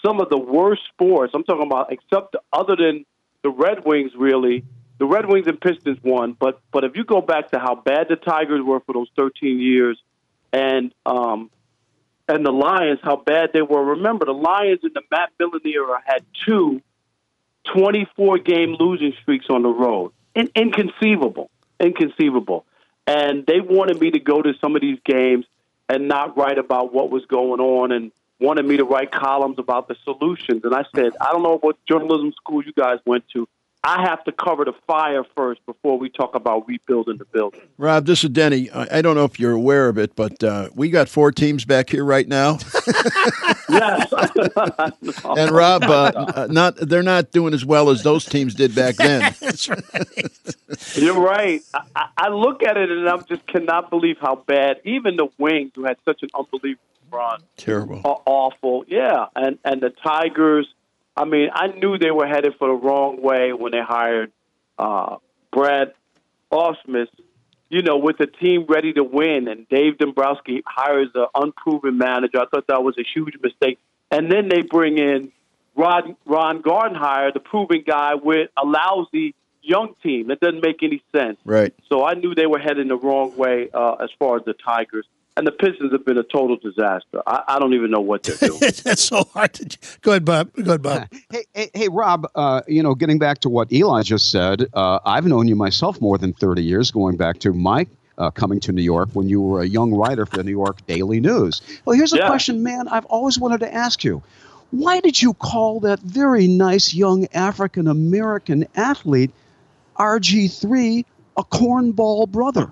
some of the worst sports. I'm talking about, except other than the Red Wings, really. The Red Wings and Pistons won, but if you go back to how bad the Tigers were for those 13 years, and the Lions, how bad they were. Remember, the Lions in the Matt Millen era had 2 24-game losing streaks on the road. Inconceivable. And they wanted me to go to some of these games and not write about what was going on, and wanted me to write columns about the solutions. And I said, I don't know what journalism school you guys went to. I have to cover the fire first before we talk about rebuilding the building. Rob, this is Denny. I don't know if you're aware of it, but we got 4 teams back here right now. Yes. And Rob, they're not doing as well as those teams did back then. That's right. You're right. I look at it and I just cannot believe how bad. Even the Wings, who had such an unbelievable run, terrible, are awful. Yeah, and the Tigers. I mean, I knew they were headed for the wrong way when they hired Brad Ausmus, with the team ready to win, and Dave Dombrowski hires an unproven manager. I thought that was a huge mistake. And then they bring in Ron Gardenhire, the proven guy, with a lousy young team. That doesn't make any sense. Right. So I knew they were heading the wrong way as far as the Tigers. And the Pistons have been a total disaster. I don't even know what they're doing. That's so hard to. Go ahead, Bob. Hey, Rob. Getting back to what Eli just said, I've known you myself more than 30 years, going back to my coming to New York when you were a young writer for the New York Daily News. Well, here's a question, man. I've always wanted to ask you: why did you call that very nice young African American athlete RG3 a cornball brother?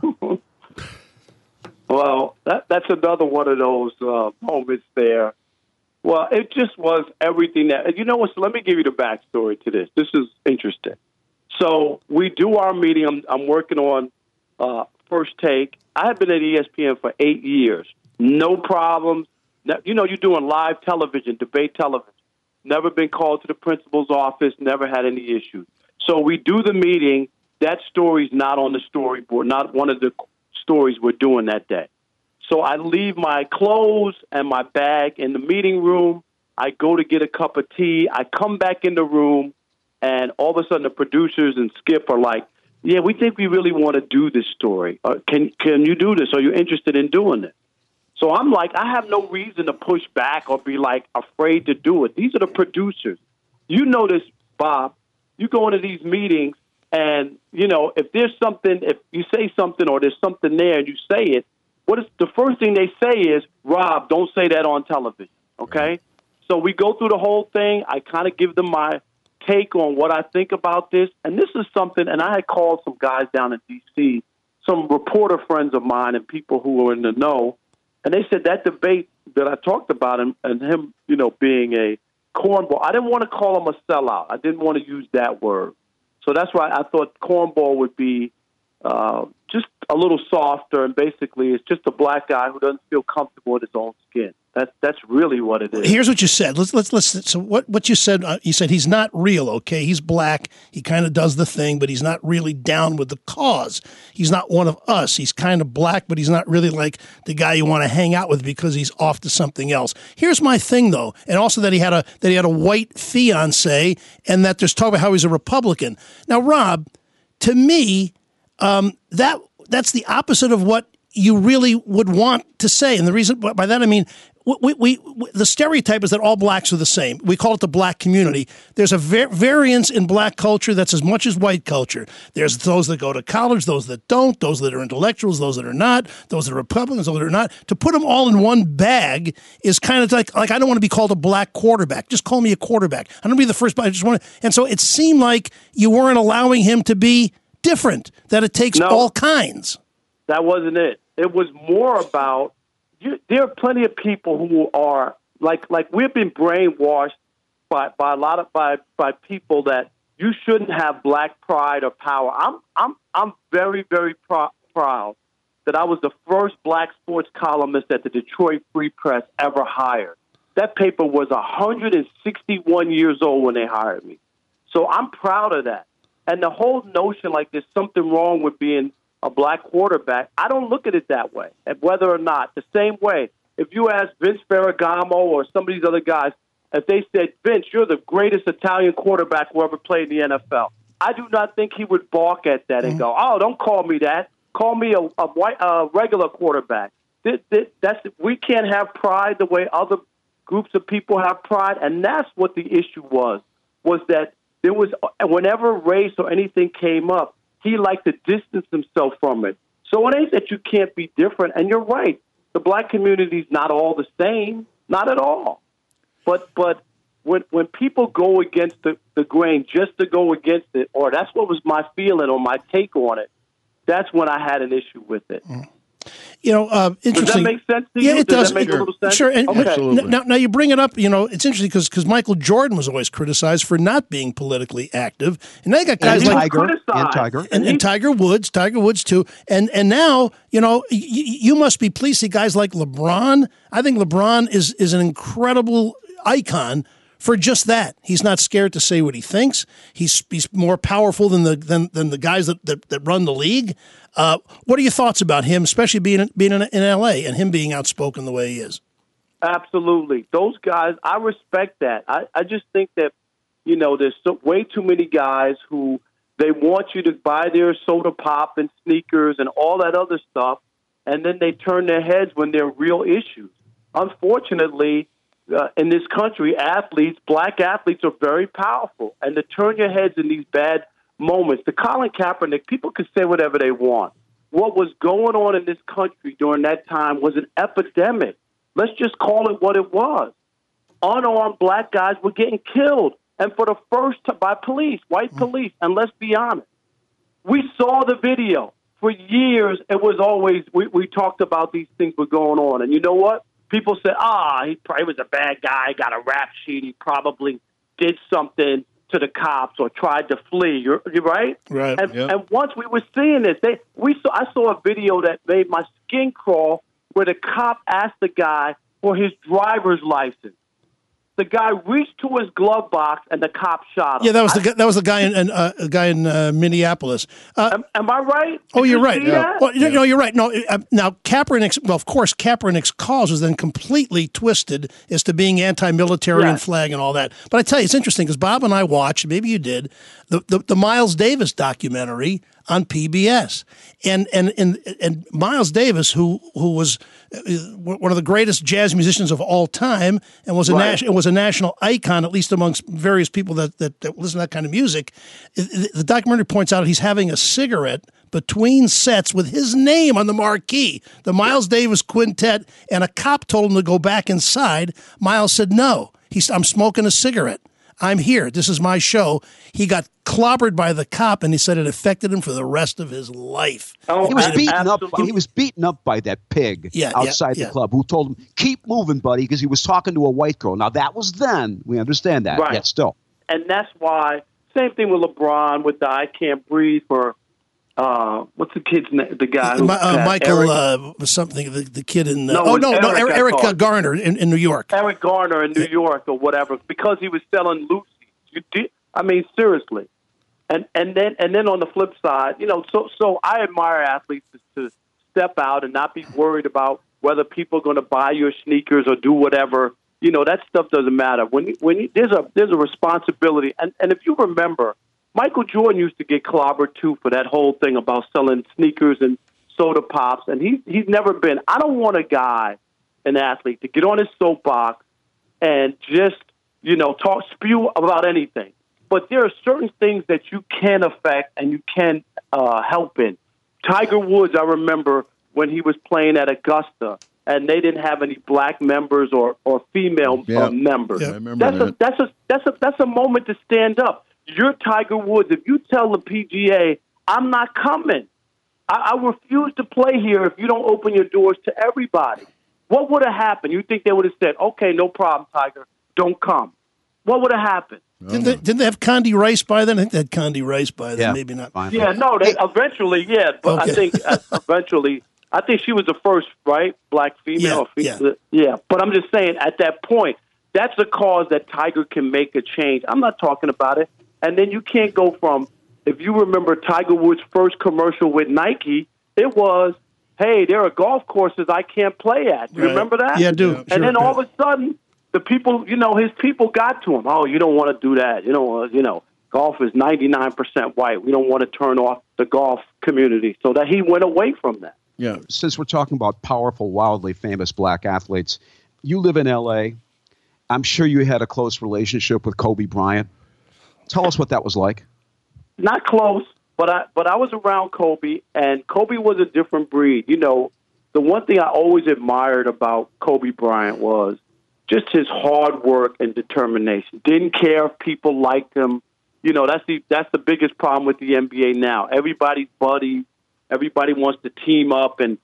Well, that's another one of those moments there. Well, it just was everything that, what, so let me give you the backstory to this. This is interesting. So we do our meeting. I'm working on First Take. I have been at ESPN for 8 years. No problems. You're doing live television, debate television. Never been called to the principal's office, never had any issues. So we do the meeting. That story's not on the storyboard, not one of the stories we're doing that day. So I leave my clothes and my bag in the meeting room. I go to get a cup of tea. I come back in the room, and all of a sudden the producers and Skip are like, yeah, we think we really want to do this story. Can you do this? Are you interested in doing it? So I'm like, I have no reason to push back or be like afraid to do it. These are the producers. You know this, Bob. You go into these meetings, and, if there's something, if you say something or there's something there and you say it, what is the first thing they say is, Rob, don't say that on television, okay? So we go through the whole thing. I kind of give them my take on what I think about this. And this is something, and I had called some guys down in D.C., some reporter friends of mine and people who were in the know, and they said that debate that I talked about and him, being a cornball, I didn't want to call him a sellout. I didn't want to use that word. So that's why I thought cornball would be just a little softer, and basically it's just a black guy who doesn't feel comfortable in his own skin. That's really what it is. Here's what you said. Let's listen. So what you said? You said he's not real. Okay, he's black. He kind of does the thing, but he's not really down with the cause. He's not one of us. He's kind of black, but he's not really like the guy you want to hang out with because he's off to something else. Here's my thing, though, and also that he had a white fiance, and that there's talk about how he's a Republican. Now, Rob, to me, that's the opposite of what you really would want to say, and the reason by that I mean. The stereotype is that all blacks are the same. We call it the black community. There's a variance in black culture that's as much as white culture. There's those that go to college, those that don't, those that are intellectuals, those that are not, those that are Republicans, those that are not. To put them all in one bag is kind of like I don't want to be called a black quarterback. Just call me a quarterback. I don't want to be the first. I just want to. And so it seemed like you weren't allowing him to be different. That it takes all kinds. That wasn't it. It was more about. There are plenty of people who are like we've been brainwashed by a lot of by people that you shouldn't have black pride or power. I'm very, very proud that I was the first black sports columnist that the Detroit Free Press ever hired. That paper was 161 years old when they hired me. So I'm proud of that. And the whole notion like there's something wrong with being a black quarterback, I don't look at it that way. And whether or not, the same way, if you ask Vince Ferragamo or some of these other guys, if they said, Vince, you're the greatest Italian quarterback who ever played in the NFL, I do not think he would balk at that and go, oh, don't call me that. Call me a regular quarterback. We can't have pride the way other groups of people have pride, and that's what the issue was that there was, whenever race or anything came up, he liked to distance himself from it. So it ain't that you can't be different, and you're right. The black community's not all the same, not at all. But when people go against the grain just to go against it, or that's what was my feeling or my take on it, that's when I had an issue with it. Interesting. Does that make sense to you? Yeah, it does. That make a little sense? Sure. And Absolutely. Now you bring it up, it's interesting because Michael Jordan was always criticized for not being politically active. And now you got guys like Tiger. And Tiger Woods too. And now, you must be pleased to see guys like LeBron. I think LeBron is an incredible icon for just that. He's not scared to say what he thinks. He's more powerful than the guys that run the league. What are your thoughts about him, especially being in L.A. and him being outspoken the way he is? Absolutely. Those guys, I respect that. I just think that, there's way too many guys who they want you to buy their soda pop and sneakers and all that other stuff, and then they turn their heads when there are real issues. Unfortunately, in this country, black athletes are very powerful. And to turn your heads in these bad moments, the Colin Kaepernick, people could say whatever they want. What was going on in this country during that time was an epidemic. Let's just call it what it was. Unarmed black guys were getting killed, and for the first time by police, white police. And let's be honest, we saw the video. For years, it was always, we talked about these things were going on. And you know what? People said, he probably was a bad guy, got a rap sheet, he probably did something to the cops or tried to flee. You're right? Right. And once we were seeing this, I saw a video that made my skin crawl where the cop asked the guy for his driver's license. The guy reached to his glove box, and the cop shot him. Yeah, that was the guy in Minneapolis. Am I right? Oh, you're right. Yeah. Well, no, you're right. No, now Kaepernick's cause was then completely twisted as to being anti-military and flag and all that. But I tell you, it's interesting because Bob and I watched, maybe you did, the Miles Davis documentary on PBS, and Miles Davis, who was one of the greatest jazz musicians of all time, and was a national icon, at least amongst various people that listen to that kind of music. The documentary points out he's having a cigarette between sets with his name on the marquee, the Miles Davis Quintet, and a cop told him to go back inside. Miles said, "No, I'm smoking a cigarette. I'm here. This is my show." He got clobbered by the cop, and he said it affected him for the rest of his life. He was beaten up by that pig outside the club who told him, "Keep moving, buddy," because he was talking to a white girl. Now, that was then. We understand that. Right. Yet still. And that's why, same thing with LeBron with the I Can't Breathe for, what's the kid's name? The guy who Michael something, the kid in... Eric Garner in New York. Eric Garner in New York or whatever, because he was selling Lucy. Seriously. And then on the flip side, so I admire athletes to step out and not be worried about whether people are going to buy your sneakers or do whatever. That stuff doesn't matter. When there's a responsibility, and if you remember, Michael Jordan used to get clobbered too for that whole thing about selling sneakers and soda pops, and he's never been. I don't want a guy, an athlete, to get on his soapbox and just spew about anything. But there are certain things that you can affect and you can help in. Tiger Woods, I remember when he was playing at Augusta, and they didn't have any black members or female members. Yeah, I remember that's a moment to stand up. You're Tiger Woods. If you tell the PGA, I'm not coming, I refuse to play here if you don't open your doors to everybody, what would have happened? You think they would have said, okay, no problem, Tiger, don't come? What would have happened? Didn't they have Condi Rice by then? I think they had Condi Rice by then. Yeah. Maybe not. Yeah, no, they eventually, but okay. I think eventually, I think she was the first, right, black female. Yeah. But I'm just saying, at that point, that's a cause that Tiger can make a change. I'm not talking about it. And then you can't go from, if you remember Tiger Woods' first commercial with Nike, it was, hey, there are golf courses I can't play at. Do you remember that? Yeah, I do. And then all of a sudden, the people, his people got to him. Oh, you don't want to do that. Golf is 99% white. We don't want to turn off the golf community. So that he went away from that. Yeah. Since we're talking about powerful, wildly famous black athletes, you live in L.A. I'm sure you had a close relationship with Kobe Bryant. Tell us what that was like. Not close, but I was around Kobe, and Kobe was a different breed. The one thing I always admired about Kobe Bryant was just his hard work and determination. Didn't care if people liked him. That's the biggest problem with the NBA now. Everybody's buddy. Everybody wants to team up and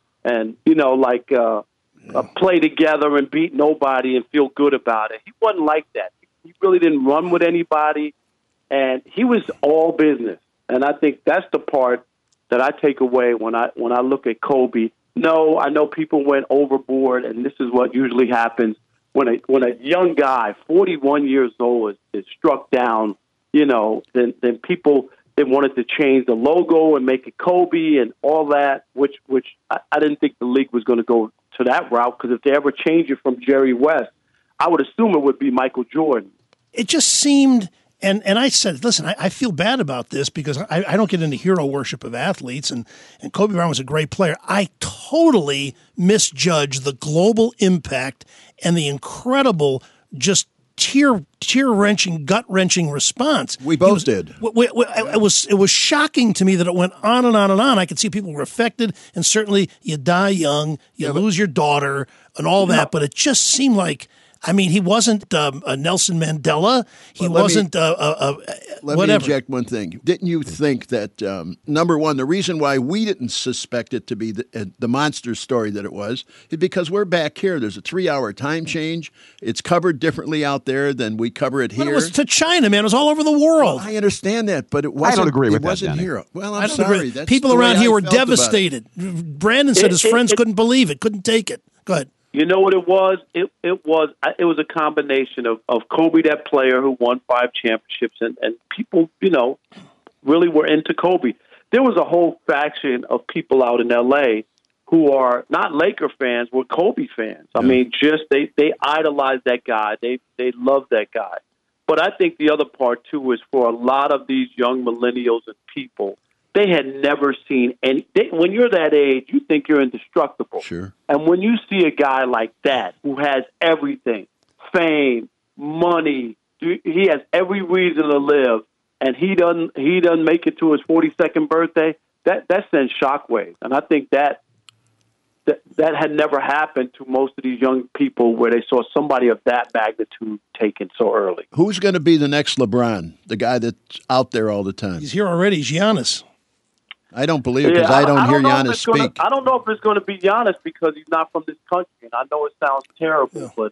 play together and beat nobody and feel good about it. He wasn't like that. He really didn't run with anybody, and he was all business. And I think that's the part that I take away when I look at Kobe. No, I know people went overboard, and this is what usually happens when a young guy, 41 years old, is struck down. Then people, they wanted to change the logo and make it Kobe and all that, which I didn't think the league was going to go to that route, because if they ever change it from Jerry West, I would assume it would be Michael Jordan. It just seemed, and I said, listen, I feel bad about this because I don't get into hero worship of athletes, and Kobe Bryant was a great player. I totally misjudged the global impact and the incredible just tear-wrenching, gut-wrenching response. We both did. It was shocking to me that it went on and on and on. I could see people were affected, and certainly you die young, you lose your daughter, and all that, but it just seemed like, he wasn't a Nelson Mandela. He wasn't Let whatever. me inject one thing. Didn't you think that, number one, the reason why we didn't suspect it to be the monster story that it was is because we're back here. There's a 3-hour time change. It's covered differently out there than we cover it here. But it was to China, man. It was all over the world. Well, I understand that, but it wasn't. I don't agree with that, It wasn't Danny. here. Well, I I'm don't sorry. agree. That's People the way around here I were felt about it. devastated. Brandon said his friends couldn't believe it, couldn't take it. Go ahead. You know what it was? It was a combination of Kobe, that player who won 5 championships, and people, really were into Kobe. There was a whole faction of people out in L.A. who are not Laker fans, were Kobe fans. Yeah. I mean, they idolize that guy. They love that guy. But I think the other part, too, is for a lot of these young millennials and people, they had never seen any. When you're that age, you think you're indestructible. Sure. And when you see a guy like that who has everything, fame, money, he has every reason to live, and he doesn't make it to his 42nd birthday, that sends shockwaves. And I think that had never happened to most of these young people where they saw somebody of that magnitude taken so early. Who's going to be the next LeBron, the guy that's out there all the time? He's here already. He's Giannis. I don't believe it because I don't hear Giannis speak. I don't know if it's going to be Giannis because he's not from this country, and I know it sounds terrible, but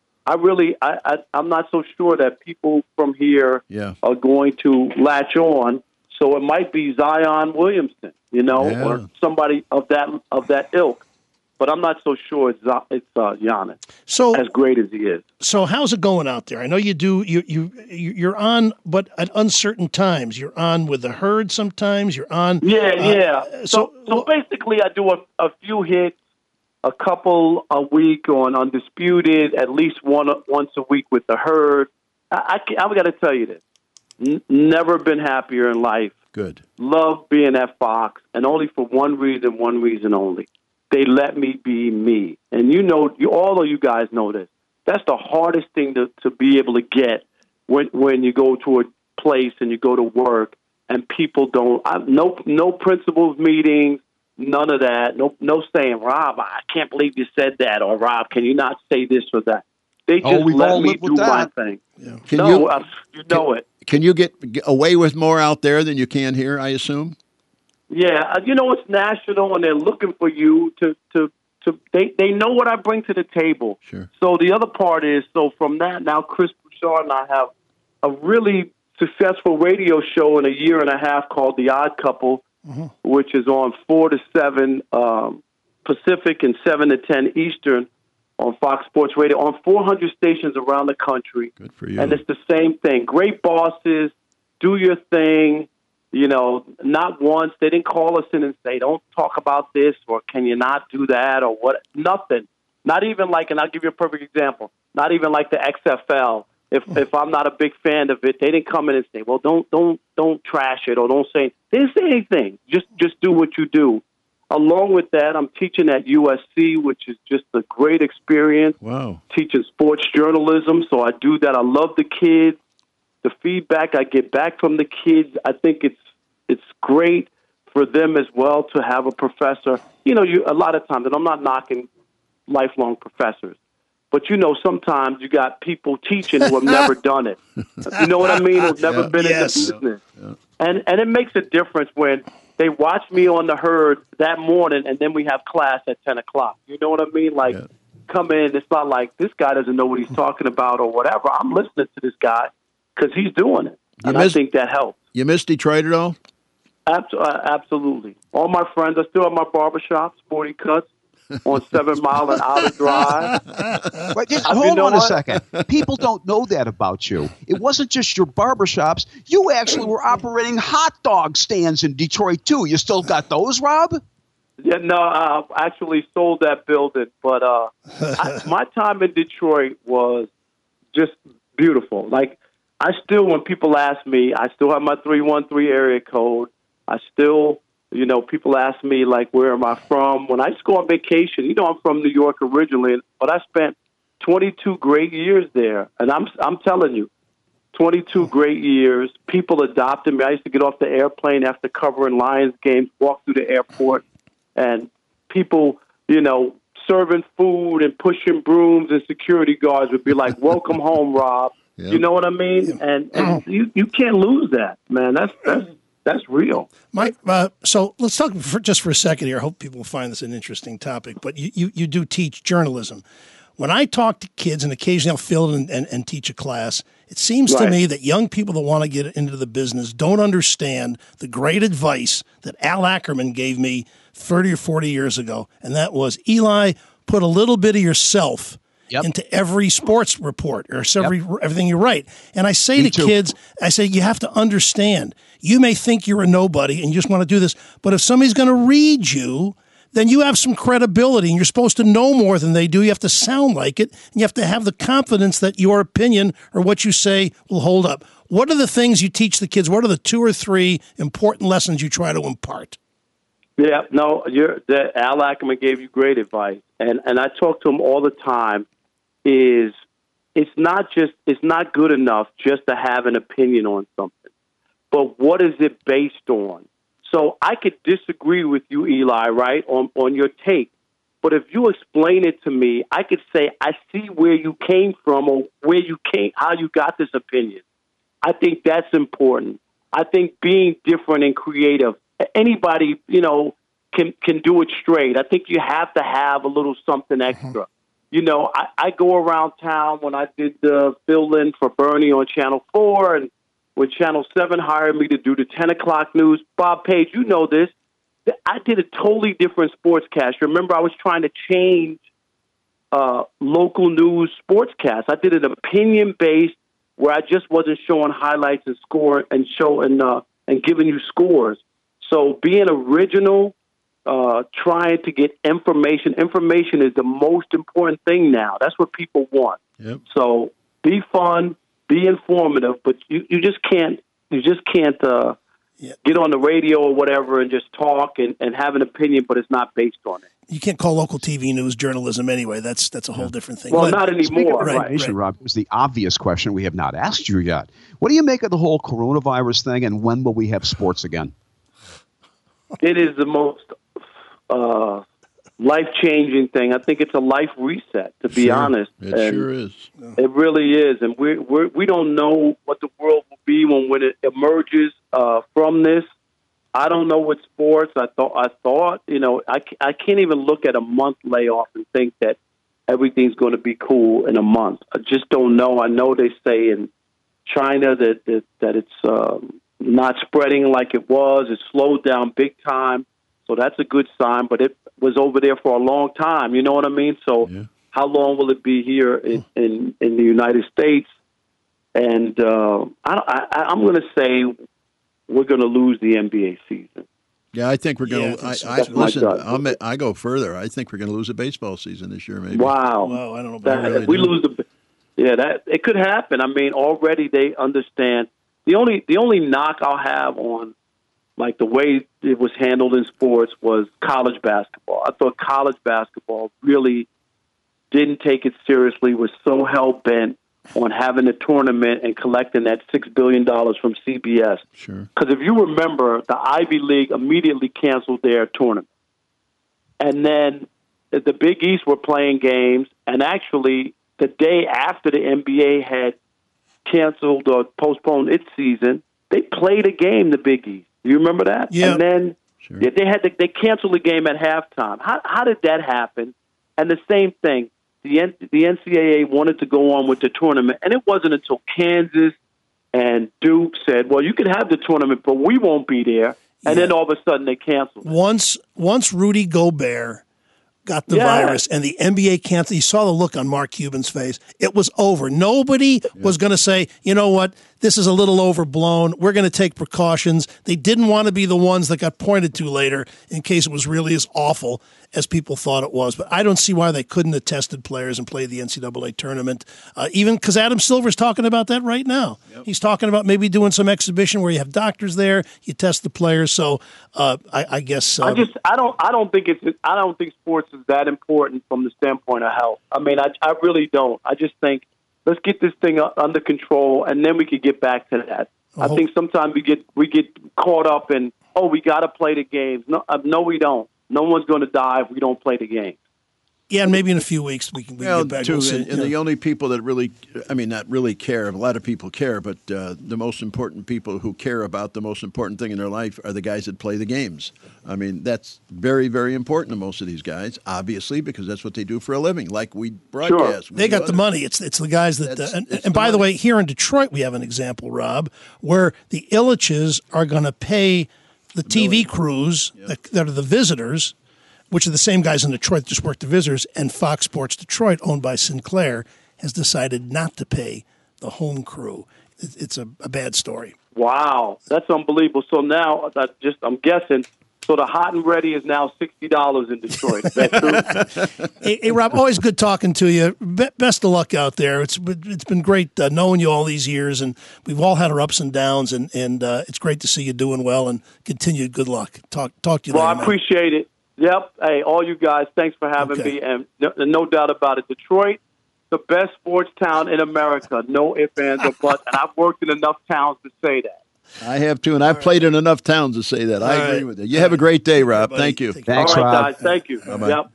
I'm not so sure that people from here are going to latch on. So it might be Zion Williamson, or somebody of that ilk. But I'm not so sure it's Giannis. So as great as he is. So how's it going out there? I know you do. You're on, but at uncertain times. You're on with the Herd sometimes. You're on. Yeah. So basically, I do a few hits, a couple a week on Undisputed, at least once a week with the Herd. I've got to tell you this. Never been happier in life. Good. Love being at Fox, and only for one reason only. They let me be me. And all of you guys know this. That's the hardest thing to be able to get when you go to a place and you go to work and people don't, no principals meetings, none of that. No saying, Rob, I can't believe you said that, or Rob, can you not say this or that? They just let me do my thing. Yeah. You know it. Can you get away with more out there than you can here, I assume? Yeah, it's national, and they're looking for you to. They know what I bring to the table. Sure. So the other part is, from that, now Chris Bouchard and I have a really successful radio show in a year and a half called The Odd Couple, which is on 4 to 7 Pacific and 7 to 10 Eastern on Fox Sports Radio on 400 stations around the country. Good for you. And it's the same thing. Great bosses, do your thing. Not once. They didn't call us in and say, don't talk about this, or can you not do that, or what? Nothing. Not even like, and I'll give you a perfect example, not even like the XFL. If I'm not a big fan of it, they didn't come in and say, well, don't trash it or don't say, they didn't say anything. Just do what you do. Along with that, I'm teaching at USC, which is just a great experience. Wow. Teaching sports journalism, so I do that. I love the kids. The feedback I get back from the kids, I think it's great for them as well to have a professor. You know, a lot of times, and I'm not knocking lifelong professors, but sometimes you got people teaching who have never done it. You know what I mean? Who've never been in the business. Yeah. And it makes a difference when they watch me on the herd that morning, and then we have class at 10 o'clock. You know what I mean? Like, come in. It's not like this guy doesn't know what he's talking about or whatever. I'm listening to this guy because he's doing it. And I think that helps. You miss Detroit at all? Absolutely. All my friends, I still have my barbershop, Sporty Cuts, on 7 Mile and Outer Drive. But just hold on a second. People don't know that about you. It wasn't just your barbershops. You actually were operating hot dog stands in Detroit, too. You still got those, Rob? Yeah, no, I actually sold that building. But my time in Detroit was just beautiful. Like, I still, when people ask me, I still have my 313 area code. I still... people ask me, like, where am I from? When I just go on vacation, I'm from New York originally, but I spent 22 great years there. And I'm telling you, 22 great years. People adopted me. I used to get off the airplane after covering Lions games, walk through the airport, and people, serving food and pushing brooms and security guards would be like, welcome home, Rob. Yep. You know what I mean? And you can't lose that, man. That's real. Mike, so let's talk for a second here. I hope people find this an interesting topic, but you do teach journalism. When I talk to kids, and occasionally I'll fill in and teach a class, it seems to me that young people that want to get into the business don't understand the great advice that Al Ackerman gave me 30 or 40 years ago, and that was, Eli, put a little bit of yourself into every sports report or everything you write. And I say to kids, you have to understand, you may think you're a nobody and you just want to do this, but if somebody's going to read you, then you have some credibility and you're supposed to know more than they do. You have to sound like it, and you have to have the confidence that your opinion or what you say will hold up. What are the things you teach the kids? What are the 2 or 3 important lessons you try to impart? Yeah, no, Al Ackerman gave you great advice, and I talk to him all the time. It's not good enough just to have an opinion on something, but what is it based on? So I could disagree with you, Eli, right, on your take, but if you explain it to me, I could say, I see where you came from or how you got this opinion. I think that's important. I think being different and creative, anybody, can do it straight. I think you have to have a little something extra. I go around town when I did the fill-in for Bernie on Channel 4, and when Channel 7 hired me to do the 10 o'clock news. Bob Page, you know this. I did a totally different sportscast. Remember, I was trying to change local news sportscast. I did an opinion-based where I just wasn't showing highlights and score and giving you scores. So being original, trying to get information. Information is the most important thing now. That's what people want. Yep. So be fun, be informative, but you just can't get on the radio or whatever and just talk and have an opinion, but it's not based on it. You can't call local TV news journalism anyway. That's a whole different thing. Well, not anymore. Right. Rob, was the obvious question we have not asked you yet. What do you make of the whole coronavirus thing, and when will we have sports again? It is the most life-changing thing. I think it's a life reset, to be honest. It sure is. It really is, and we don't know what the world will be when it emerges from this. I don't know what sports. I thought I can't even look at a month layoff and think that everything's going to be cool in a month. I just don't know. I know they say in China that it's not spreading like it was. It slowed down big time, so that's a good sign. But it was over there for a long time. You know what I mean? So how long will it be here in the United States? And I'm going to say we're going to lose the NBA season. Yeah, I think we're going to. Listen, I go further. I think we're going to lose a baseball season this year, maybe. Wow. Well, I don't know about that. If we lose that it could happen. I mean, already they understand. The only knock I'll have on like the way it was handled in sports was college basketball. I thought college basketball really didn't take it seriously. Was so hell bent on having a tournament and collecting that $6 billion from CBS. Sure. Because if you remember, the Ivy League immediately canceled their tournament. And then the Big East were playing games, and actually the day after the NBA had canceled or postponed its season, they played a game, the Big East. Do you remember that? Yeah. And then Sure. they canceled the game at halftime. How did that happen? And the same thing. The NCAA wanted to go on with the tournament, and it wasn't until Kansas and Duke said, well, you can have the tournament, but we won't be there. And then all of a sudden they canceled it. Once Rudy Gobert got the virus and the NBA canceled, you saw the look on Mark Cuban's face. It was over. Nobody was going to say, you know what, this is a little overblown. We're going to take precautions. They didn't want to be the ones that got pointed to later in case it was really as awful as people thought it was. But I don't see why they couldn't have tested players and played the NCAA tournament, even because Adam Silver's talking about that right now. Yep. He's talking about maybe doing some exhibition where you have doctors there, you test the players. So I guess I don't think sports is that important from the standpoint of health. I mean, I really don't. I just think let's get this thing under control, and then we could get back to that. I think sometimes we get caught up in, we got to play the games. No, we don't. No one's going to die if we don't play the game. Yeah, and maybe in a few weeks we can get back to it. And the only people that really, not really care, a lot of people care, but the most important people who care about the most important thing in their life are the guys that play the games. I mean, that's very, very important to most of these guys, obviously, because that's what they do for a living, like we broadcast. Sure. They got the money. It's the guys that and by the way, here in Detroit we have an example, Rob, where the Illiches are going to pay the TV crews that are the visitors, which are the same guys in Detroit that just work the visitors, and Fox Sports Detroit, owned by Sinclair, has decided not to pay the home crew. It's a bad story. Wow, that's unbelievable. So now, I'm guessing, so the hot and ready is now $60 in Detroit. Is that true? Hey, Rob, always good talking to you. Best of luck out there. It's been great knowing you all these years, and we've all had our ups and downs, and it's great to see you doing well, and continued good luck. Talk to you later. Well, I appreciate it. Yep. Hey, all you guys, thanks for having me. And no doubt about it, Detroit, the best sports town in America. No ifs, ands, or buts. And I've worked in enough towns to say that. I have too, and I've played in enough towns to say that. I agree with you. You have a great day, Rob. Thank you. Thanks, all right, Rob. Guys, thank you. Bye-bye. Yep.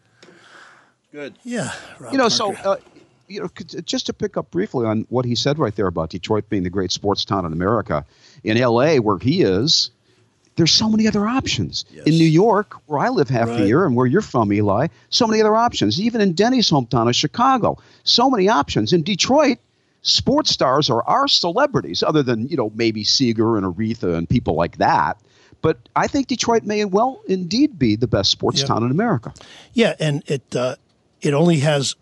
Good. Yeah. Rob just to pick up briefly on what he said right there about Detroit being the great sports town in America, in L.A., where he is, there's so many other options. Yes. In New York, where I live half the year, and where you're from, Eli, so many other options. Even in Denny's hometown of Chicago, so many options. In Detroit, sports stars are our celebrities, other than, maybe Seeger and Aretha and people like that. But I think Detroit may well indeed be the best sports town in America. Yeah, and it only has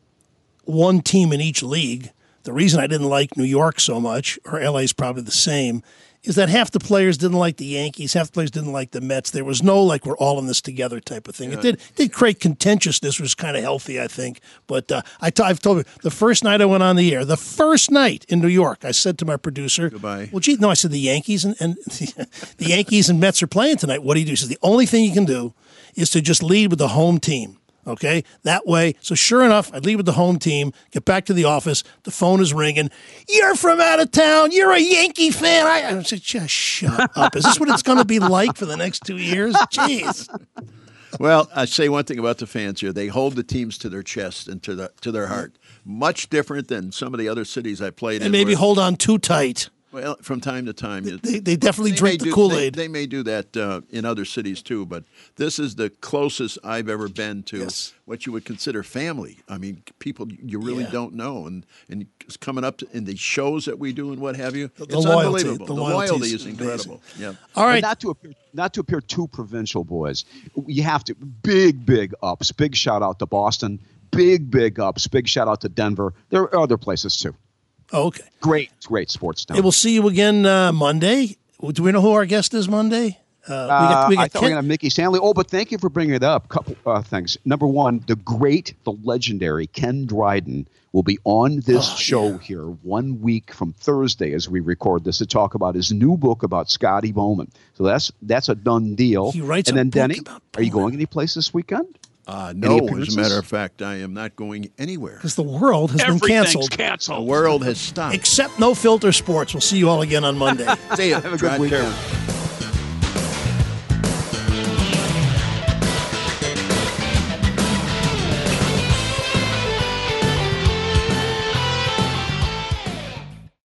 one team in each league. The reason I didn't like New York so much, or LA is probably the same, is that half the players didn't like the Yankees, half the players didn't like the Mets. There was no, we're all in this together type of thing. Yeah. It did create contentiousness, which was kind of healthy, I think. But I've told you, the first night I went on the air, the first night in New York, I said to my producer, goodbye. Well, I said the Yankees and the Yankees and Mets are playing tonight. What do you do? He says, the only thing you can do is to just lead with the home team. Okay, that way. So sure enough, I leave with the home team, get back to the office. The phone is ringing. You're from out of town. You're a Yankee fan. I said, just shut up. Is this what it's going to be like for the next 2 years? Jeez. Well, I say one thing about the fans here. They hold the teams to their chest and to their heart. Much different than some of the other cities I played in. And maybe hold on too tight. Well, from time to time. They definitely drink the Kool-Aid. They may do that in other cities too, but this is the closest I've ever been to what you would consider family. I mean, people you really don't know. And it's coming up in the shows that we do and what have you. It's unbelievable. The loyalty is incredible. Yeah. All right. Not to appear too provincial, boys. You have to. Big ups. Big shout out to Boston. Big ups. Big shout out to Denver. There are other places too. Oh, okay. Great sports town. Hey, we'll see you again Monday. Do we know who our guest is Monday? We got I thought we were going to have Mickey Stanley. Oh, but thank you for bringing it up. Couple things. Number one, the legendary Ken Dryden will be on this show here 1 week from Thursday as we record this to talk about his new book about Scotty Bowman. So that's a done deal. He writes and then a book Denny, about are you Bowman. going any place this weekend? No, as a matter of fact, I am not going anywhere. Because the world has been canceled. The world has stopped. Except No Filter Sports. We'll see you all again on Monday. See you. Have a good weekend.